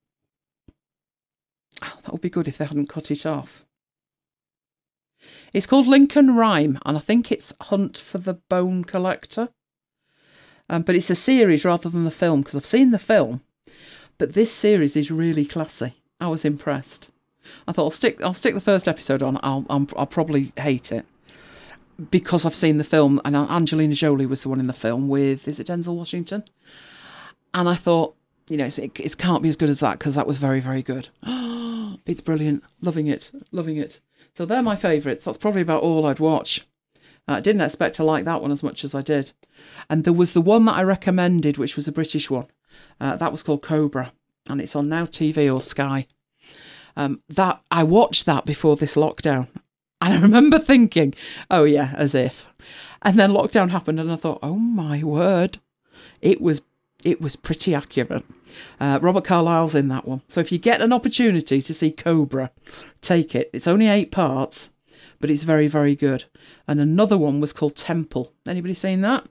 Oh, that would be good if they hadn't cut it off. It's called Lincoln Rhyme, and I think it's Hunt for the Bone Collector. But it's a series rather than the film, because I've seen the film. But this series is really classy. I was impressed. I thought I'll stick the first episode on. I'll probably hate it because I've seen the film, and Angelina Jolie was the one in the film with, is it Denzel Washington? And I thought, it can't be as good as that because that was very, very good. It's brilliant. Loving it. So they're my favourites. That's probably about all I'd watch. I didn't expect to like that one as much as I did. And there was the one that I recommended, which was a British one. That was called Cobra, and it's on Now TV or Sky. That I watched that before this lockdown, and I remember thinking, oh yeah, as if. And then lockdown happened, and I thought, oh my word, it was pretty accurate. Robert Carlyle's in that one, so if you get an opportunity to see Cobra, take it. It's only 8 parts, but it's very, very good. And another one was called Temple. Anybody seen that?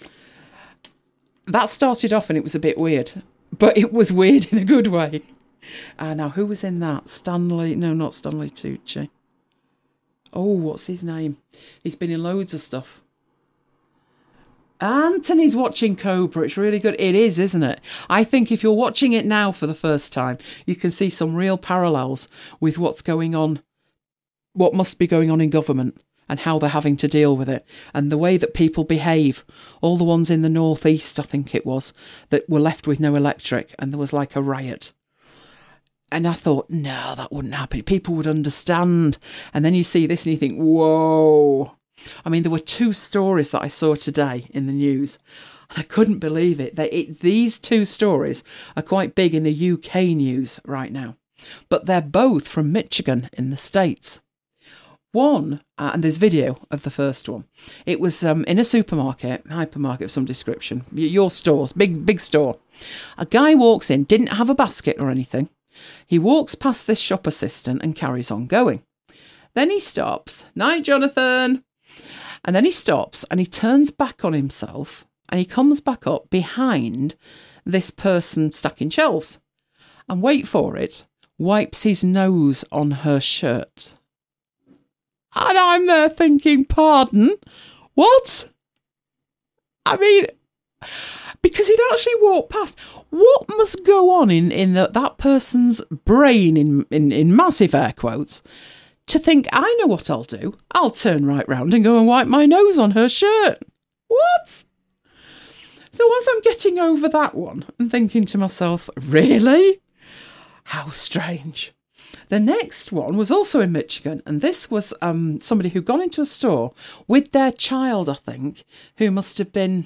That started off and it was a bit weird, but it was weird in a good way. Now, who was in that? Not Stanley Tucci. Oh, what's his name? He's been in loads of stuff. Anthony's watching Cobra. It's really good. It is, isn't it? I think if you're watching it now for the first time, you can see some real parallels with what's going on, what must be going on in government, and how they're having to deal with it, and the way that people behave. All the ones in the northeast, I think it was, that were left with no electric, and there was like a riot. And I thought, no, that wouldn't happen. People would understand. And then you see this and you think, whoa. I mean, there were 2 stories that I saw today in the news, and I couldn't believe it. These 2 stories are quite big in the UK news right now, but they're both from Michigan in the States. One, and there's video of the first one. It was in a hypermarket of some description. Your stores, big store. A guy walks in, didn't have a basket or anything. He walks past this shop assistant and carries on going. Then he stops. Night, Jonathan. And then he stops and he turns back on himself and he comes back up behind this person stacking shelves. And wait for it, wipes his nose on her shirt. And I'm there thinking, pardon? What? I mean, because he'd actually walked past. What must go on in that person's brain, in massive air quotes, to think, I know what I'll do. I'll turn right round and go and wipe my nose on her shirt. What? So as I'm getting over that one and thinking to myself, really? How strange. The next one was also in Michigan, and this was somebody who'd gone into a store with their child, I think, who must have been,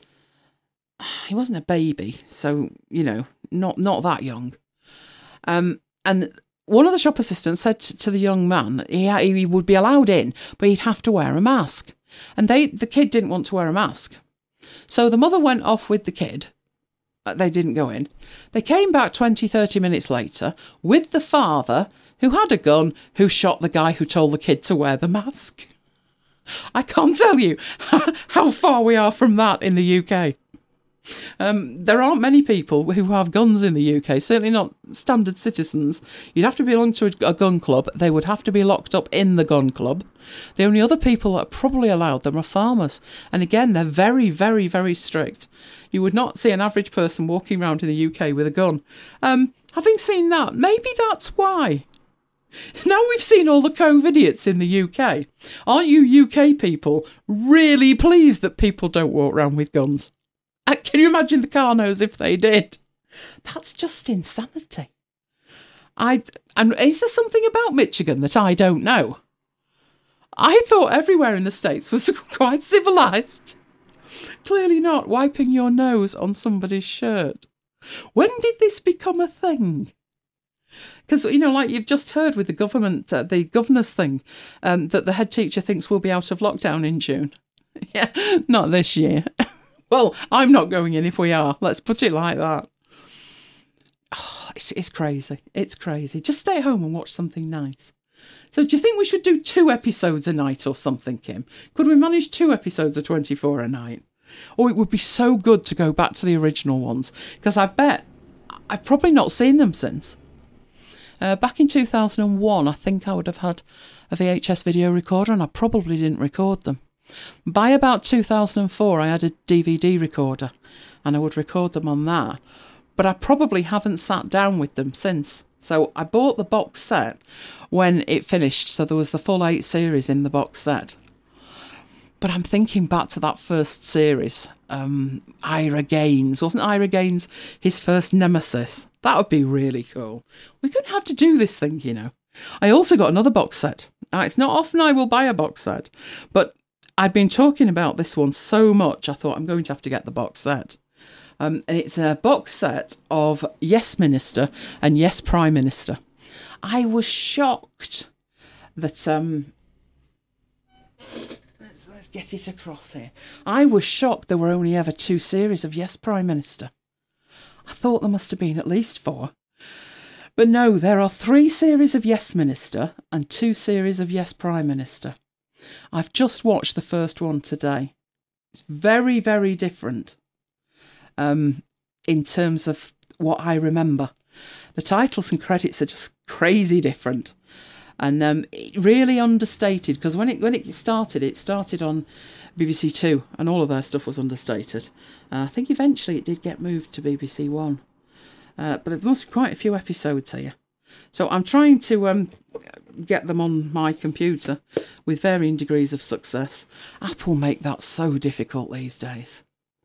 he wasn't a baby, so, not that young. And one of the shop assistants said to the young man he would be allowed in, but he'd have to wear a mask. And the kid didn't want to wear a mask. So the mother went off with the kid. They didn't go in. They came back 20, 30 minutes later with the father, who had a gun, who shot the guy who told the kid to wear the mask. I can't tell you how far we are from that in the UK. There aren't many people who have guns in the UK, certainly not standard citizens. You'd have to belong to a gun club. They would have to be locked up in the gun club. The only other people that are probably allowed them are farmers. And again, they're very, very, very strict. You would not see an average person walking around in the UK with a gun. Having seen that, maybe that's why. Now we've seen all the COVIDiots in the UK. Aren't you UK people really pleased that people don't walk around with guns? Can you imagine the Carnos if they did? That's just insanity. And is there something about Michigan that I don't know? I thought everywhere in the States was quite civilised. Clearly not. Wiping your nose on somebody's shirt. When did this become a thing? Because, like you've just heard with the government, the governor's thing, that the head teacher thinks we'll be out of lockdown in June. Yeah, not this year. Well, I'm not going in if we are. Let's put it like that. Oh, it's crazy. It's crazy. Just stay at home and watch something nice. So do you think we should do 2 episodes a night or something, Kim? Could we manage 2 episodes of 24 a night? Or it would be so good to go back to the original ones, because I bet I've probably not seen them since. Back in 2001, I think I would have had a VHS video recorder, and I probably didn't record them. By about 2004, I had a DVD recorder, and I would record them on that. But I probably haven't sat down with them since. So I bought the box set when it finished, so there was the full 8 series in the box set. But I'm thinking back to that first series, Ira Gaines. Wasn't Ira Gaines his first nemesis? That would be really cool. We're going to have to do this thing, I also got another box set. Now, it's not often I will buy a box set, but I'd been talking about this one so much, I thought I'm going to have to get the box set. And it's a box set of Yes Minister and Yes Prime Minister. I was shocked that... Let's get it across here. I was shocked there were only ever 2 series of Yes Prime Minister. I thought there must have been at least 4. But no, there are 3 series of Yes Minister and 2 series of Yes Prime Minister. I've just watched the first one today. It's very, very different in terms of what I remember. The titles and credits are just crazy different. And really understated, because when it started on BBC Two, and all of their stuff was understated. I think eventually it did get moved to BBC One. But there must be quite a few episodes here. So I'm trying to get them on my computer with varying degrees of success. Apple make that so difficult these days.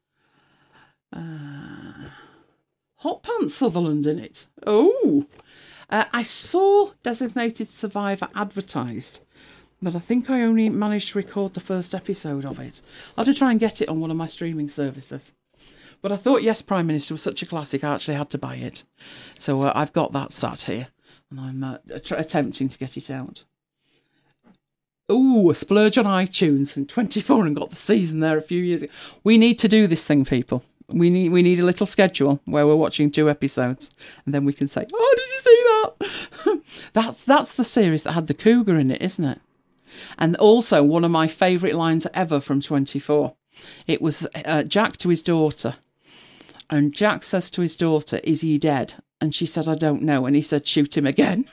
Hot Pants Sutherland in it. Oh! I saw Designated Survivor advertised, but I think I only managed to record the first episode of it. I'll have to try and get it on one of my streaming services. But I thought Yes Prime Minister was such a classic, I actually had to buy it. So I've got that sat here, and I'm attempting to get it out. Ooh, a splurge on iTunes in 24 and got the season there a few years ago. We need to do this thing, people. We need a little schedule where we're watching 2 episodes, and then we can say, "Oh, did you see that?" That's the series that had the cougar in it, isn't it? And also one of my favourite lines ever from 24. It was Jack to his daughter, and Jack says to his daughter, "Is he dead?" And she said, "I don't know." And he said, "Shoot him again."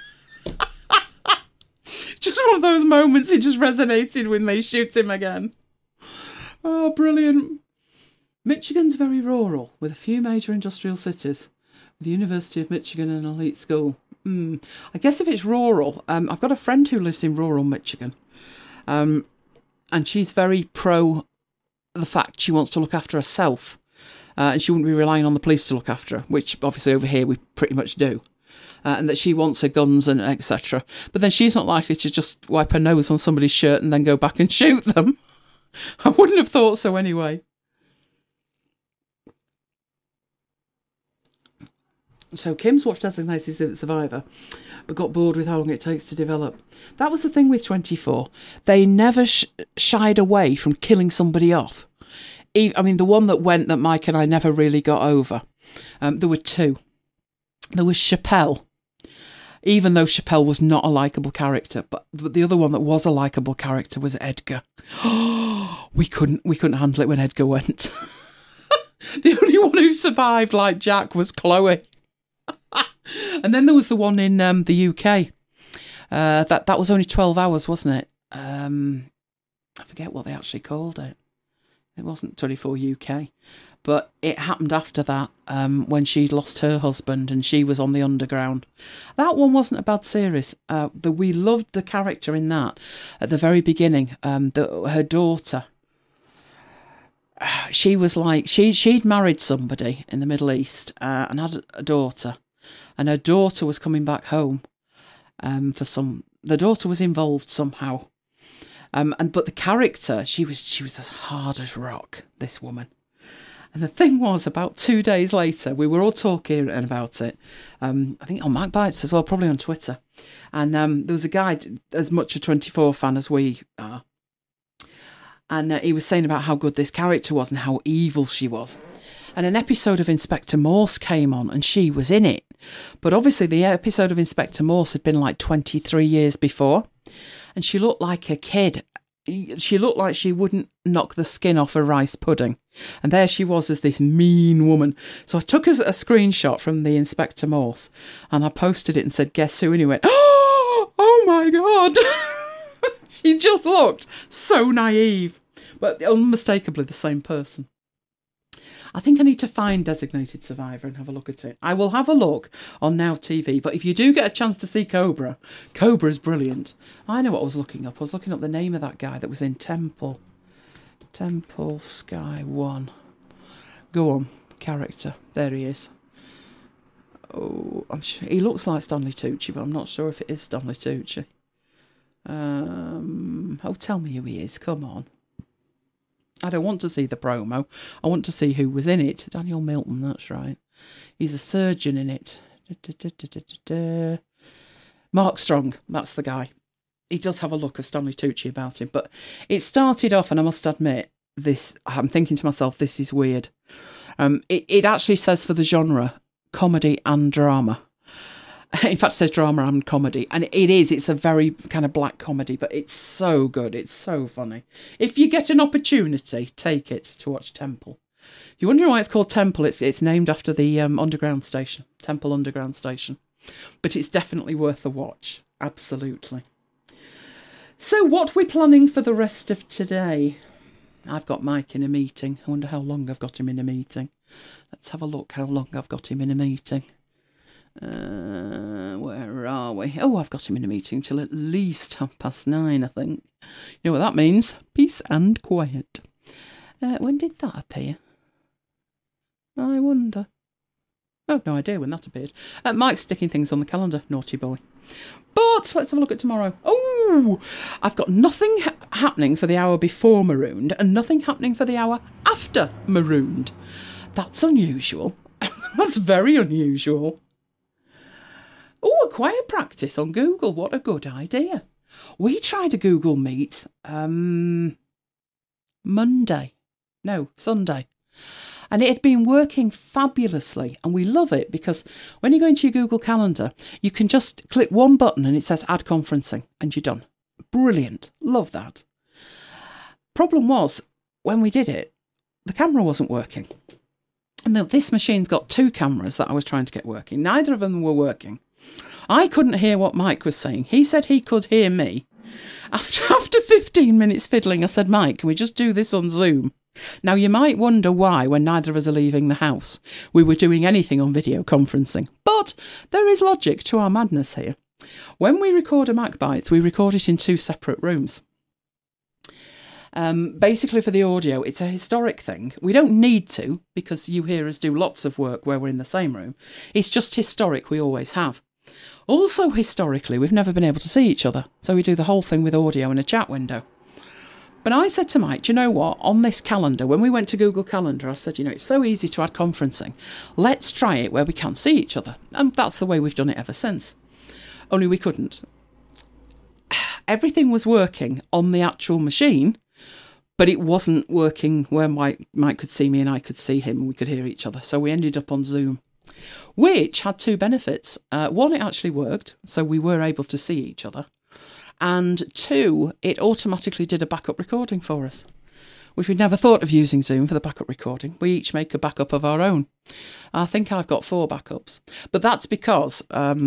Just one of those moments, it just resonated with me. Shoot him again. Oh, brilliant. Michigan's very rural, with a few major industrial cities, with the University of Michigan and an elite school. I guess if it's rural, I've got a friend who lives in rural Michigan, and she's very pro the fact she wants to look after herself, and she wouldn't be relying on the police to look after her, which obviously over here we pretty much do. and that she wants her guns and etc. But then she's not likely to just wipe her nose on somebody's shirt and then go back and shoot them. I wouldn't have thought so anyway. So Kim's watched Designated Survivor, but got bored with how long it takes to develop. That was the thing with 24. They never shied away from killing somebody off. I mean, the one that went that Mike and I never really got over. There were two. There was Chappelle, even though Chappelle was not a likeable character, but the other one that was a likeable character was Edgar. We couldn't handle it when Edgar went. The only one who survived like Jack was Chloe. And then there was the one in the UK. That was only 12 hours, wasn't it? I forget what they actually called it. It wasn't 24 UK. But it happened after that, when she'd lost her husband and she was on the underground. That one wasn't a bad series. We loved the character in that at the very beginning. Her daughter. She was like, she'd married somebody in the Middle East and had a daughter. And her daughter was coming back home the daughter was involved somehow. But the character, she was as hard as rock, this woman. And the thing was, about 2 days later, we were all talking about it. I think on MacBites as well, probably on Twitter. And there was a guy, as much a 24 fan as we are. And he was saying about how good this character was and how evil she was. And an episode of Inspector Morse came on and she was in it. But obviously the episode of Inspector Morse had been like 23 years before. And she looked like a kid. She looked like she wouldn't knock the skin off a rice pudding. And there she was as this mean woman. So I took a screenshot from the Inspector Morse and I posted it and said, guess who? And he went, oh my God. She just looked so naive, but unmistakably the same person. I think I need to find Designated Survivor and have a look at it. I will have a look on Now TV, but if you do get a chance to see Cobra, Cobra's brilliant. I know what I was looking up. I was looking up the name of that guy that was in Temple Sky 1. Go on, character. There he is. Oh, I'm sure he looks like Stanley Tucci, but I'm not sure if it is Stanley Tucci. Tell me who he is. Come on. I don't want to see the promo. I want to see who was in it. Daniel Milton, that's right. He's a surgeon in it. Mark Strong, that's the guy. He does have a look of Stanley Tucci about him. But it started off, and I must admit, I'm thinking to myself, this is weird. It actually says for the genre, comedy and drama. In fact, it says drama and comedy. And it's a very kind of black comedy, but it's so good. It's so funny. If you get an opportunity, take it to watch Temple. If you're wondering why it's called Temple, it's named after the underground station, Temple Underground Station. But it's definitely worth a watch. Absolutely. So what we're planning for the rest of today? I've got Mike in a meeting. I wonder how long I've got him in a meeting. Let's have a look how long I've got him in a meeting. Where are we? Oh, I've got him in a meeting till at least 9:30, I think. You know what that means? Peace and quiet. When did that appear? I wonder. Oh, no idea when that appeared. Mike's sticking things on the calendar, naughty boy. But let's have a look at tomorrow. Oh, I've got nothing happening for the hour before Marooned and nothing happening for the hour after Marooned. That's unusual. That's very unusual. Oh, a choir practice on Google. What a good idea. We tried a Google Meet Sunday. And it had been working fabulously. And we love it because when you go into your Google Calendar, you can just click one button and it says add conferencing and you're done. Brilliant. Love that. Problem was, when we did it, the camera wasn't working. And this machine's got two cameras that I was trying to get working. Neither of them were working. I couldn't hear what Mike was saying. He said he could hear me. After 15 minutes fiddling, I said, Mike, can we just do this on Zoom? Now, you might wonder why, when neither of us are leaving the house, we were doing anything on video conferencing. But there is logic to our madness here. When we record a MacBites, we record it in two separate rooms. Basically, for the audio, it's a historic thing. We don't need to, because you hear us do lots of work where we're in the same room. It's just historic, we always have. Also, historically, we've never been able to see each other. So we do the whole thing with audio and a chat window. But I said to Mike, do you know what? On this calendar, when we went to Google Calendar, I said, it's so easy to add conferencing. Let's try it where we can see each other. And that's the way we've done it ever since. Only we couldn't. Everything was working on the actual machine, but it wasn't working where Mike could see me and I could see him and we could hear each other. So we ended up on Zoom, which had two benefits. One, it actually worked, so we were able to see each other. And two, it automatically did a backup recording for us, which we'd never thought of using Zoom for the backup recording. We each make a backup of our own. I think I've got 4 backups. But that's because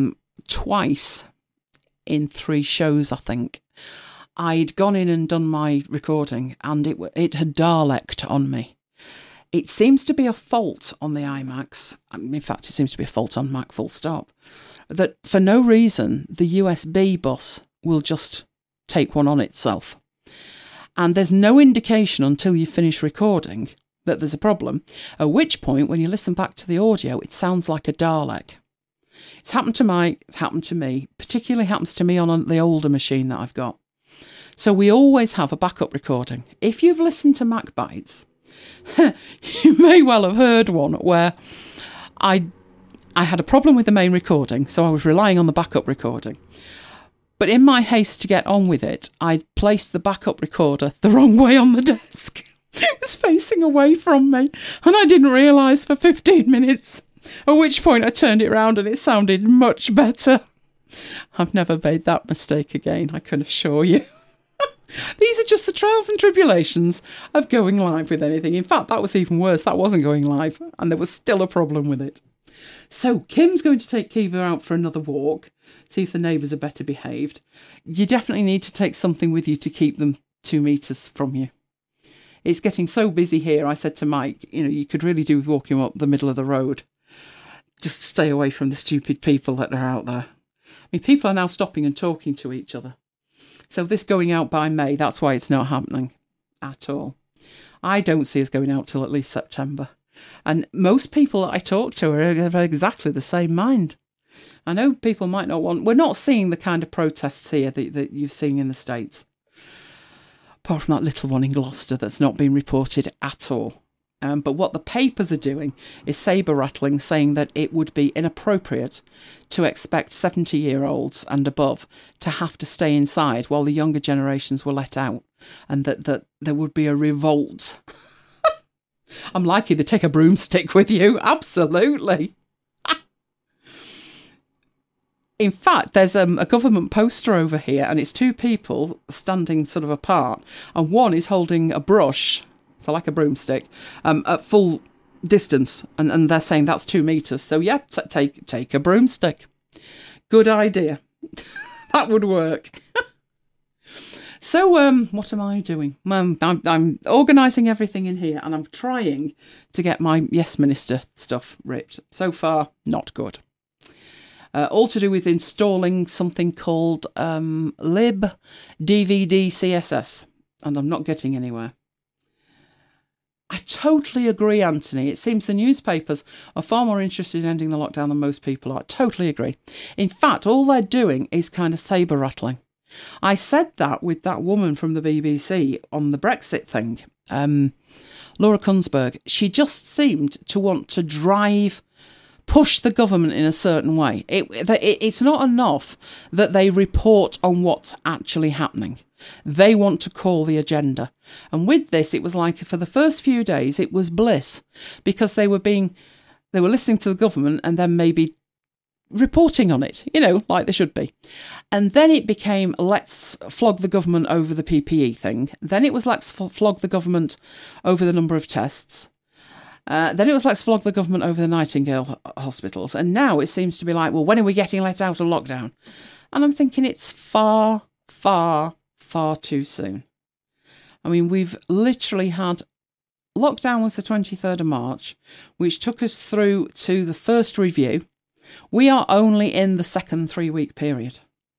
twice in 3 shows, I think, I'd gone in and done my recording and it had Daleked on me. It seems to be a fault on the iMacs. In fact, it seems to be a fault on Mac full stop. That for no reason, the USB bus will just take one on itself. And there's no indication until you finish recording that there's a problem, at which point, when you listen back to the audio, it sounds like a Dalek. It's happened to Mike, it's happened to me, particularly happens to me on the older machine that I've got. So we always have a backup recording. If you've listened to Mac Bites, you may well have heard one where I had a problem with the main recording, so I was relying on the backup recording. But in my haste to get on with it, I placed the backup recorder the wrong way on the desk. It was facing away from me, and I didn't realise for 15 minutes, at which point I turned it round and it sounded much better. I've never made that mistake again, I can assure you. These are just the trials and tribulations of going live with anything. In fact, that was even worse. That wasn't going live, and there was still a problem with it. So Kim's going to take Kiva out for another walk, see if the neighbours are better behaved. You definitely need to take something with you to keep them 2 metres from you. It's getting so busy here, I said to Mike, you could really do with walking up the middle of the road. Just stay away from the stupid people that are out there. I mean, people are now stopping and talking to each other. So this going out by May, that's why it's not happening at all. I don't see us going out till at least September. And most people that I talk to are of exactly the same mind. I know people might not want... We're not seeing the kind of protests here that you've seen in the States. Apart from that little one in Gloucester that's not been reported at all. But what the papers are doing is sabre-rattling, saying that it would be inappropriate to expect 70-year-olds and above to have to stay inside while the younger generations were let out, and that there would be a revolt. I'm likely to take a broomstick with you, absolutely. In fact, there's a government poster over here, and it's 2 people standing sort of apart, and one is holding a brush, so like a broomstick, at full distance, and they're saying that's 2 metres. So yeah, take a broomstick. Good idea. That would work. So what am I doing? I'm organising everything in here, and I'm trying to get my Yes Minister stuff ripped. So far, not good. All to do with installing something called lib DVD CSS, and I'm not getting anywhere. I totally agree, Anthony. It seems the newspapers are far more interested in ending the lockdown than most people are. I totally agree. In fact, all they're doing is kind of sabre-rattling. I said that with that woman from the BBC on the Brexit thing, Laura Kunsberg. She just seemed to want to push the government in a certain way. It's not enough that they report on what's actually happening. They want to call the agenda. And with this, it was like for the first few days, it was bliss, because they were listening to the government and then maybe reporting on it, like they should be. And then it became, let's flog the government over the PPE thing. Then it was, let's flog the government over the number of tests. Then it was, let's flog the government over the Nightingale hospitals. And now it seems to be like, well, when are we getting let out of lockdown? And I'm thinking it's far, far, far too soon. I mean, we've literally had... Lockdown was the 23rd of March, which took us through to the first review. We are only in the second 3-week period.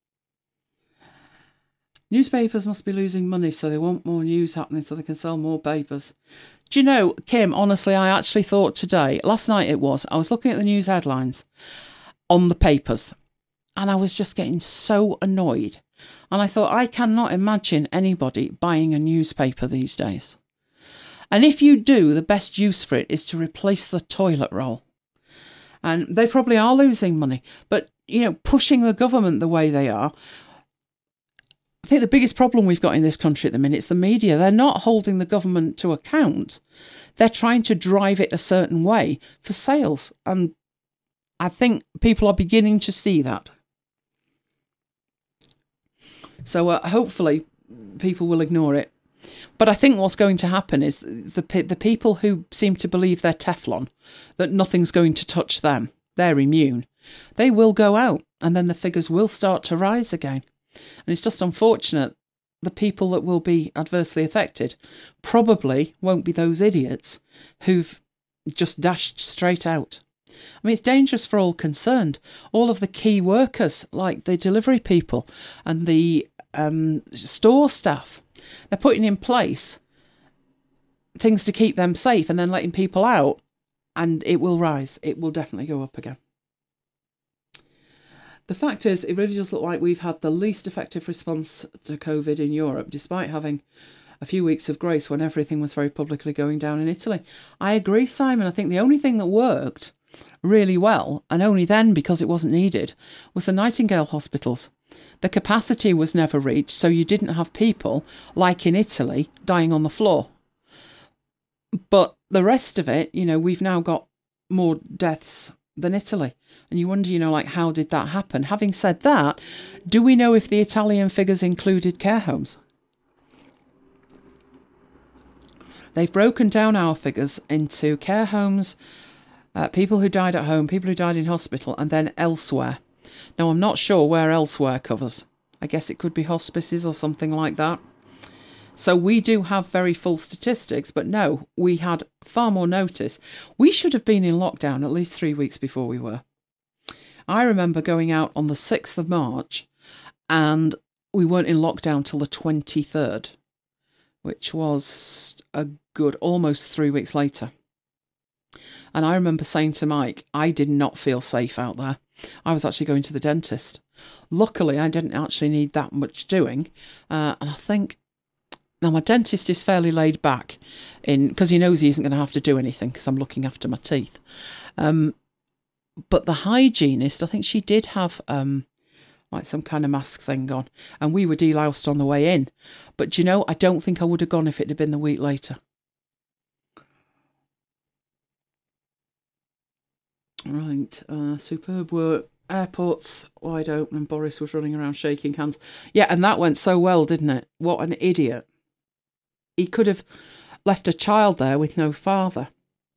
Newspapers must be losing money, so they want more news happening so they can sell more papers. Do you know, Kim, honestly, I actually thought today, last night I was looking at the news headlines on the papers, And I was just getting so annoyed. And I thought, I cannot imagine anybody buying a newspaper these days. And if you do, the best use for it is to replace the toilet roll. And they probably are losing money. But, pushing the government the way they are, I think the biggest problem we've got in this country at the minute is the media. They're not holding the government to account. They're trying to drive it a certain way for sales. And I think people are beginning to see that. So hopefully people will ignore it. But I think what's going to happen is the people who seem to believe they're Teflon, that nothing's going to touch them, they're immune, they will go out and then the figures will start to rise again. And it's just unfortunate the people that will be adversely affected probably won't be those idiots who've just dashed straight out. I mean, it's dangerous for all concerned. All of the key workers, like the delivery people and the store staff, they're putting in place things to keep them safe and then letting people out, and it will rise. It will definitely go up again. The fact is, it really does look like we've had the least effective response to COVID in Europe, despite having a few weeks of grace when everything was very publicly going down in Italy. I agree, Simon. I think the only thing that worked really well, and only then because it wasn't needed, was the Nightingale hospitals. The capacity was never reached, so you didn't have people, like in Italy, dying on the floor. But the rest of it, we've now got more deaths than Italy. And you wonder, how did that happen? Having said that, do we know if the Italian figures included care homes? They've broken down our figures into care homes, people who died at home, people who died in hospital, and then elsewhere. Now, I'm not sure where elsewhere covers. I guess it could be hospices or something like that. So we do have very full statistics, but no, we had far more notice. We should have been in lockdown at least 3 weeks before we were. I remember going out on the 6th of March and we weren't in lockdown till the 23rd, which was a good almost 3 weeks later. And I remember saying to Mike, I did not feel safe out there. I was actually going to the dentist. Luckily, I didn't actually need that much doing. And I think, now my dentist is fairly laid back because he knows he isn't going to have to do anything because I'm looking after my teeth. But the hygienist, I think she did have like some kind of mask thing on. And we were deloused on the way in. But I don't think I would have gone if it had been the week later. Right, superb work. Airports wide open and Boris was running around shaking hands. Yeah, and that went so well, didn't it? What an idiot. He could have left a child there with no father.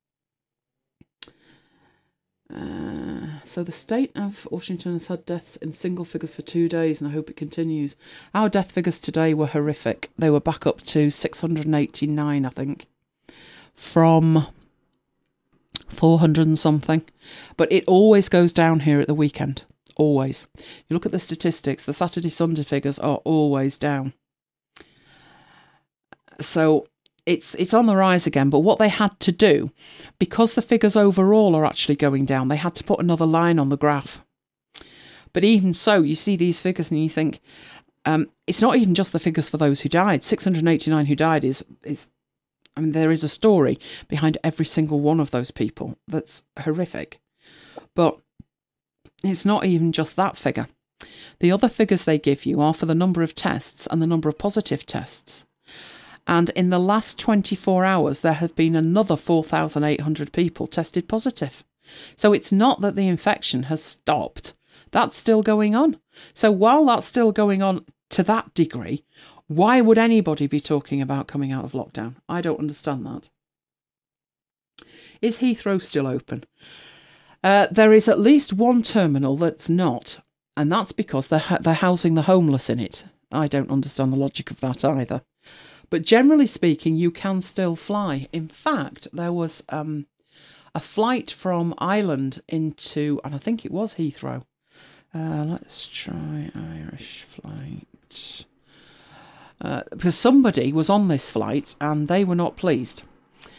So the state of Washington has had deaths in single figures for 2 days, and I hope it continues. Our death figures today were horrific. They were back up to 689, I think, from 400 and something. But it always goes down here at the weekend. Always. You look at the statistics, the Saturday, Sunday figures are always down. So it's on the rise again. But what they had to do, because the figures overall are actually going down, they had to put another line on the graph. But even so, you see these figures and you think, it's not even just the figures for those who died. 689 who died is there is a story behind every single one of those people that's horrific. But it's not even just that figure. The other figures they give you are for the number of tests and the number of positive tests. And in the last 24 hours, there have been another 4,800 people tested positive. So it's not that the infection has stopped. That's still going on. So while that's still going on to that degree, why would anybody be talking about coming out of lockdown? I don't understand that. Is Heathrow still open? There is at least one terminal that's not, and that's because they're housing the homeless in it. I don't understand the logic of that either. But generally speaking, you can still fly. In fact, there was a flight from Ireland into, and I think it was Heathrow. Let's try Irish flight. Because somebody was on this flight and they were not pleased.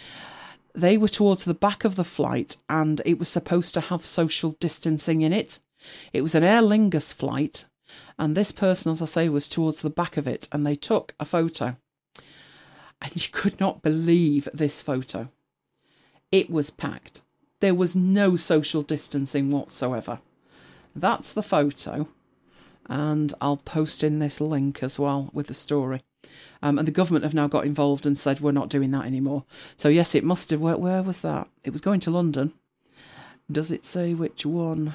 They were towards the back of the flight and it was supposed to have social distancing in it. It was an Aer Lingus flight, and this person, as I say, was towards the back of it, and they took a photo. And you could not believe this photo. It was packed. There was no social distancing whatsoever. That's the photo, and I'll post in this link as well with the story. And the government have now got involved and said we're not doing that anymore. So yes, it must have. Where was that? It was going to London. Does it say which one?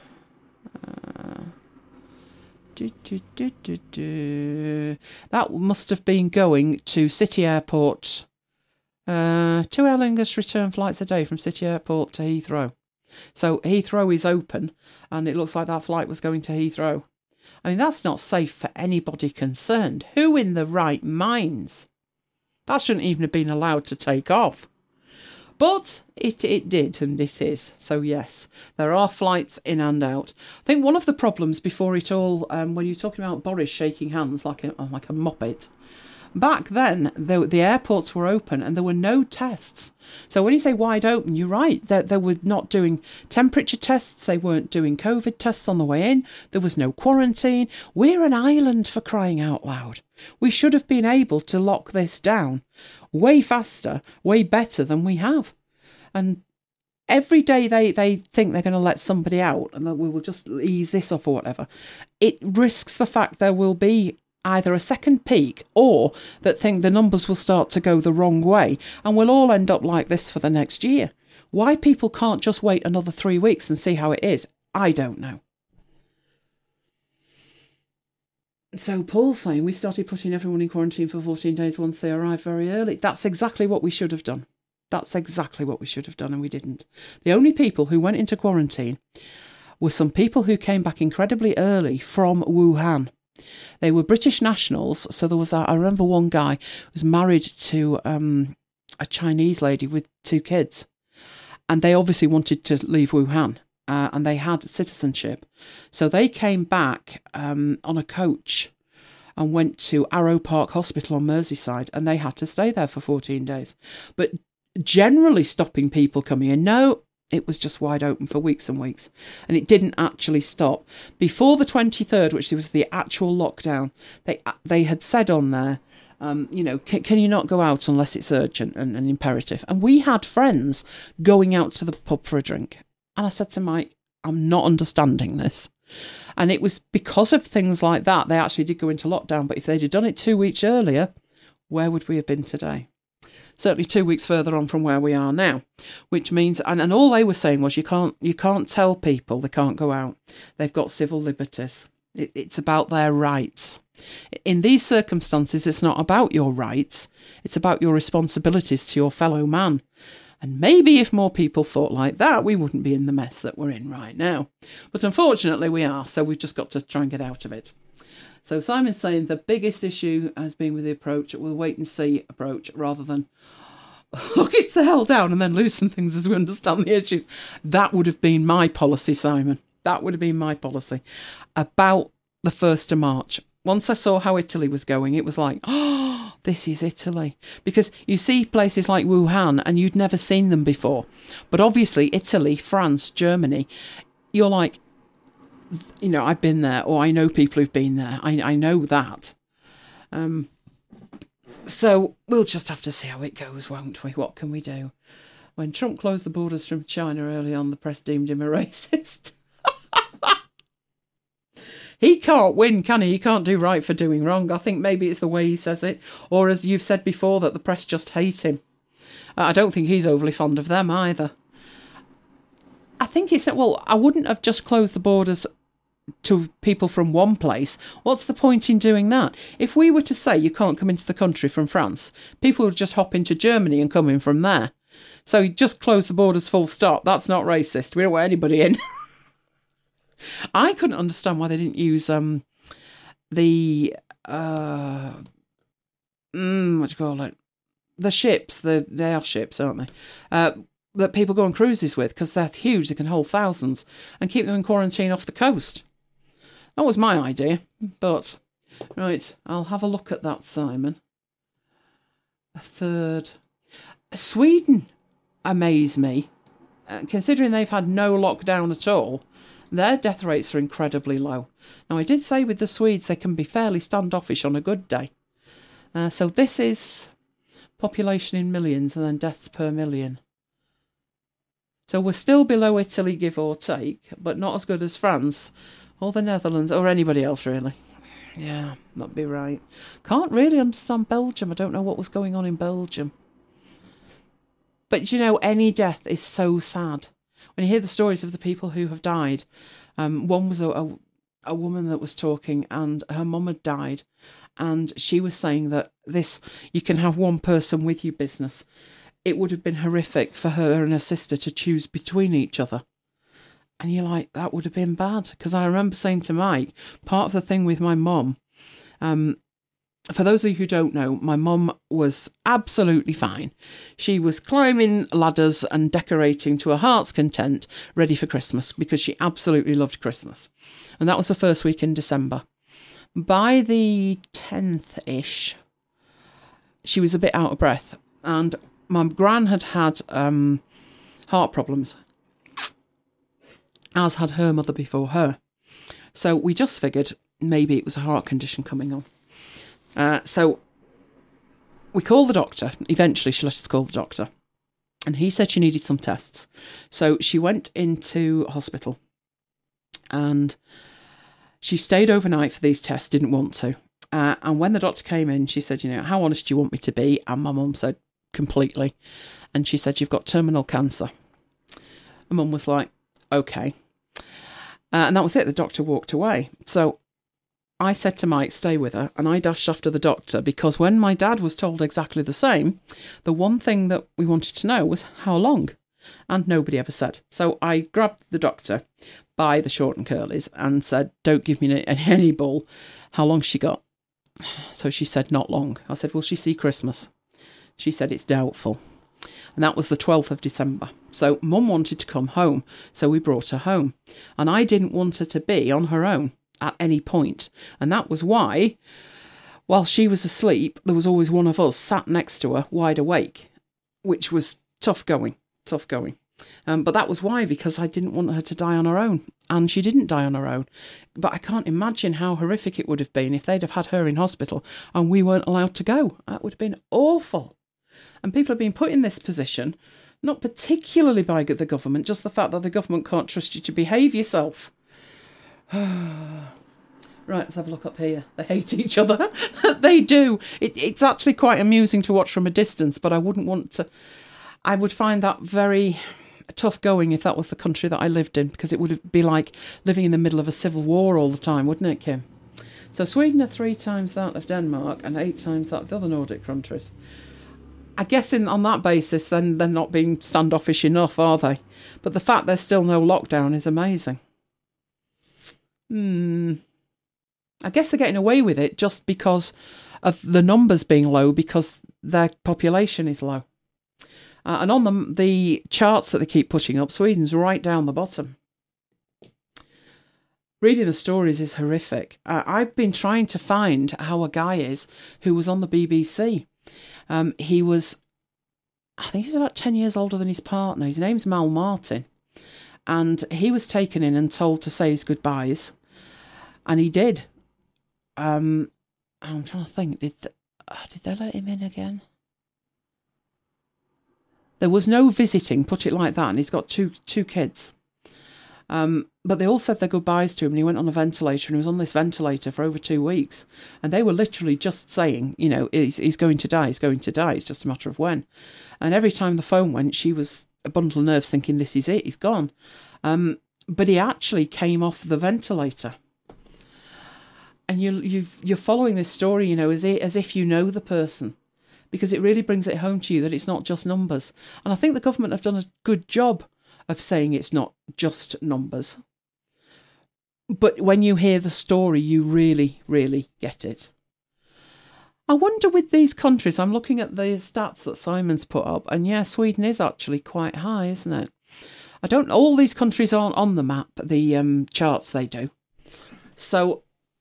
That must have been going to City Airport. 2 Aer Lingus return flights a day from City Airport to Heathrow. So Heathrow is open, and it looks like that flight was going to Heathrow. I mean, that's not safe for anybody concerned. Who in the right minds? That shouldn't even have been allowed to take off. But it did, and it is. So yes, there are flights in and out. I think one of the problems before it all, when you're talking about Boris shaking hands like a moppet, back then the airports were open and there were no tests. So when you say wide open, you're right. They were not doing temperature tests. They weren't doing COVID tests on the way in. There was no quarantine. We're an island, for crying out loud. We should have been able to lock this down way faster, way better than we have. And every day they think they're going to let somebody out and that we will just ease this off or whatever. It risks the fact there will be either a second peak or that the numbers will start to go the wrong way and we'll all end up like this for the next year. Why people can't just wait another 3 weeks and see how it is, I don't know. So Paul's saying we started putting everyone in quarantine for 14 days once they arrived very early. That's exactly what we should have done. That's exactly what we should have done, and we didn't. The only people who went into quarantine were some people who came back incredibly early from Wuhan. They were British nationals, so there was I remember one guy was married to a Chinese lady with 2 kids, and they obviously wanted to leave Wuhan. And they had citizenship. So they came back on a coach and went to Arrow Park Hospital on Merseyside, and they had to stay there for 14 days. But generally stopping people coming in, no, it was just wide open for weeks and weeks. And it didn't actually stop. Before the 23rd, which was the actual lockdown, they had said on there, can you not go out unless it's urgent and imperative? And we had friends going out to the pub for a drink. And I said to Mike, I'm not understanding this. And it was because of things like that, they actually did go into lockdown. But if they'd have done it 2 weeks earlier, where would we have been today? Certainly 2 weeks further on from where we are now, which means, and all they were saying was you can't tell people they can't go out. They've got civil liberties. It's about their rights. In these circumstances, it's not about your rights. It's about your responsibilities to your fellow man. And maybe if more people thought like that, we wouldn't be in the mess that we're in right now. But unfortunately we are, so we've just got to try and get out of it. So Simon's saying the biggest issue has been with the approach, with the wait and see approach, rather than look it the hell down and then loosen things as we understand the issues. That would have been my policy, Simon. That would have been my policy. About the 1st of March. Once I saw how Italy was going, it was like, oh, this is Italy. Because you see places like Wuhan and you'd never seen them before. But obviously Italy, France, Germany, you're like, I've been there, or I know people who've been there. I know that. So we'll just have to see how it goes, won't we? What can we do? When Trump closed the borders from China early on, the press deemed him a racist. He can't win, can he? He can't do right for doing wrong. I think maybe it's the way he says it. Or as you've said before, that the press just hate him. I don't think he's overly fond of them either. I think he said, well, I wouldn't have just closed the borders to people from one place. What's the point in doing that? If we were to say you can't come into the country from France, people would just hop into Germany and come in from there. So you just close the borders full stop. That's not racist. We don't want anybody in. I couldn't understand why they didn't use what do you call it? The ships, they are ships, aren't they? That people go on cruises with, because they're huge, they can hold thousands, and keep them in quarantine off the coast. That was my idea, but right, I'll have a look at that, Simon. A third. Sweden amaze me, considering they've had no lockdown at all. Their death rates are incredibly low. Now, I did say with the Swedes, they can be fairly standoffish on a good day. So this is population in millions and then deaths per million. So we're still below Italy, give or take, but not as good as France or the Netherlands or anybody else, really. Yeah, that'd be right. Can't really understand Belgium. I don't know what was going on in Belgium. But, you know, any death is so sad. When you hear the stories of the people who have died, one was a woman that was talking and her mum had died. And she was saying that this, you can have one person with you business. It would have been horrific for her and her sister to choose between each other. And you're like, that would have been bad. Because I remember saying to Mike, part of the thing with my mum, for those of you who don't know, my mum was absolutely fine. She was climbing ladders and decorating to her heart's content, ready for Christmas, because she absolutely loved Christmas. And that was the first week in December. By the 10th-ish, she was a bit out of breath. And my gran had had heart problems, as had her mother before her. So we just figured maybe it was a heart condition coming on. So we called the doctor. Eventually, she let us call the doctor. And he said she needed some tests. So she went into hospital. And she stayed overnight for these tests, didn't want to. And when the doctor came in, she said, you know, how honest do you want me to be? And my mum said, completely. And she said, you've got terminal cancer. And mum was like, okay. And that was it. The doctor walked away. So I said to Mike, stay with her, and I dashed after the doctor because when my dad was told exactly the same, the one thing that we wanted to know was how long, and nobody ever said. So I grabbed the doctor by the short and curlies and said, don't give me any bull. How long she got? So she said, not long. I said, will she see Christmas? She said, it's doubtful. And that was the 12th of December. So Mum wanted to come home, so we brought her home. And I didn't want her to be on her own at any point. And that was why, while she was asleep, there was always one of us sat next to her, wide awake, which was tough going. But that was why, because I didn't want her to die on her own. And she didn't die on her own. But I can't imagine how horrific it would have been if they'd have had her in hospital and we weren't allowed to go. That would have been awful. And people have been put in this position, not particularly by the government, just the fact that the government can't trust you to behave yourself. Right, let's have a look up here. They hate each other. They do. It's actually quite amusing to watch from a distance, but I wouldn't want to. I would find that very tough going if that was the country that I lived in, because it would be like living in the middle of a civil war all the time, wouldn't it, Kim? So Sweden are 3 times that of Denmark and 8 times that of the other Nordic countries. I guess on that basis, then they're not being standoffish enough, are they? But the fact there's still no lockdown is amazing. I guess they're getting away with it just because of the numbers being low, because their population is low. And on the charts that they keep putting up, Sweden's right down the bottom. Reading the stories is horrific. I've been trying to find how a guy is who was on the BBC. He was, I think he was about 10 years older than his partner. His name's Mal Martin. And he was taken in and told to say his goodbyes. And he did. I'm trying to think, did they let him in again? There was no visiting, put it like that, and he's got two kids. But they all said their goodbyes to him, and he went on a ventilator, and he was on this ventilator for over 2 weeks. And they were literally just saying, you know, he's going to die, it's just a matter of when. And every time the phone went, she was a bundle of nerves thinking, this is it, he's gone. But he actually came off the ventilator. And you're following this story, you know, as if you know the person, because it really brings it home to you that it's not just numbers. And I think the government have done a good job of saying it's not just numbers. But when you hear the story, you really, really get it. I wonder with these countries, I'm looking at the stats that Simon's put up, and yeah, Sweden is actually quite high, isn't it? All these countries aren't on the map, the charts they do. So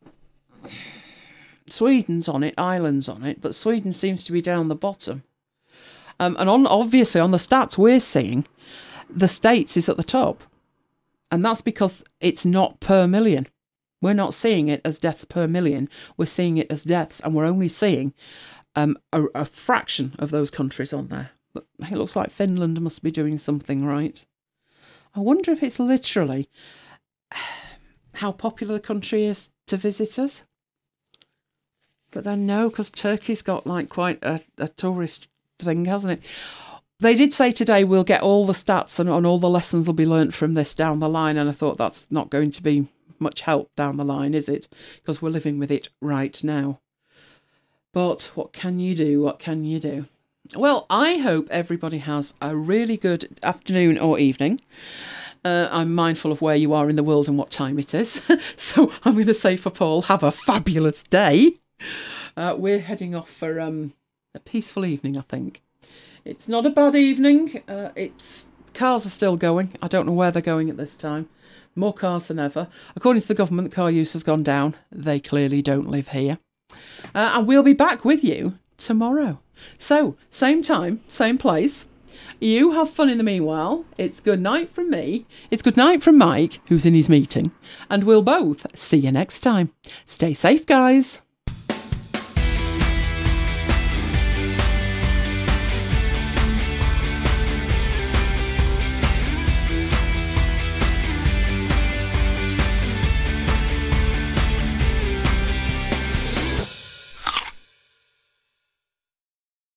Sweden's on it, Ireland's on it, but Sweden seems to be down the bottom. And obviously on the stats we're seeing, the States is at the top. And that's because it's not per million. We're not seeing it as deaths per million. We're seeing it as deaths, and we're only seeing a fraction of those countries on there. But it looks like Finland must be doing something right. I wonder if it's literally how popular the country is to visitors. But then no, because Turkey's got like quite a tourist thing, hasn't it? They did say today we'll get all the stats and all the lessons will be learnt from this down the line, and I thought that's not going to be much help down the line, is it? Because we're living with it right now. But what can you do? What can you do? Well, I hope everybody has a really good afternoon or evening. I'm mindful of where you are in the world and what time it is. So I'm going to say for Paul, have a fabulous day. We're heading off for a peaceful evening, I think. It's not a bad evening. Cars are still going. I don't know where they're going at this time. More cars than ever. According to the government, car use has gone down. They clearly don't live here. And we'll be back with you tomorrow. So, same time, same place. You have fun in the meanwhile. It's good night from me. It's good night from Mike, who's in his meeting. And we'll both see you next time. Stay safe, guys.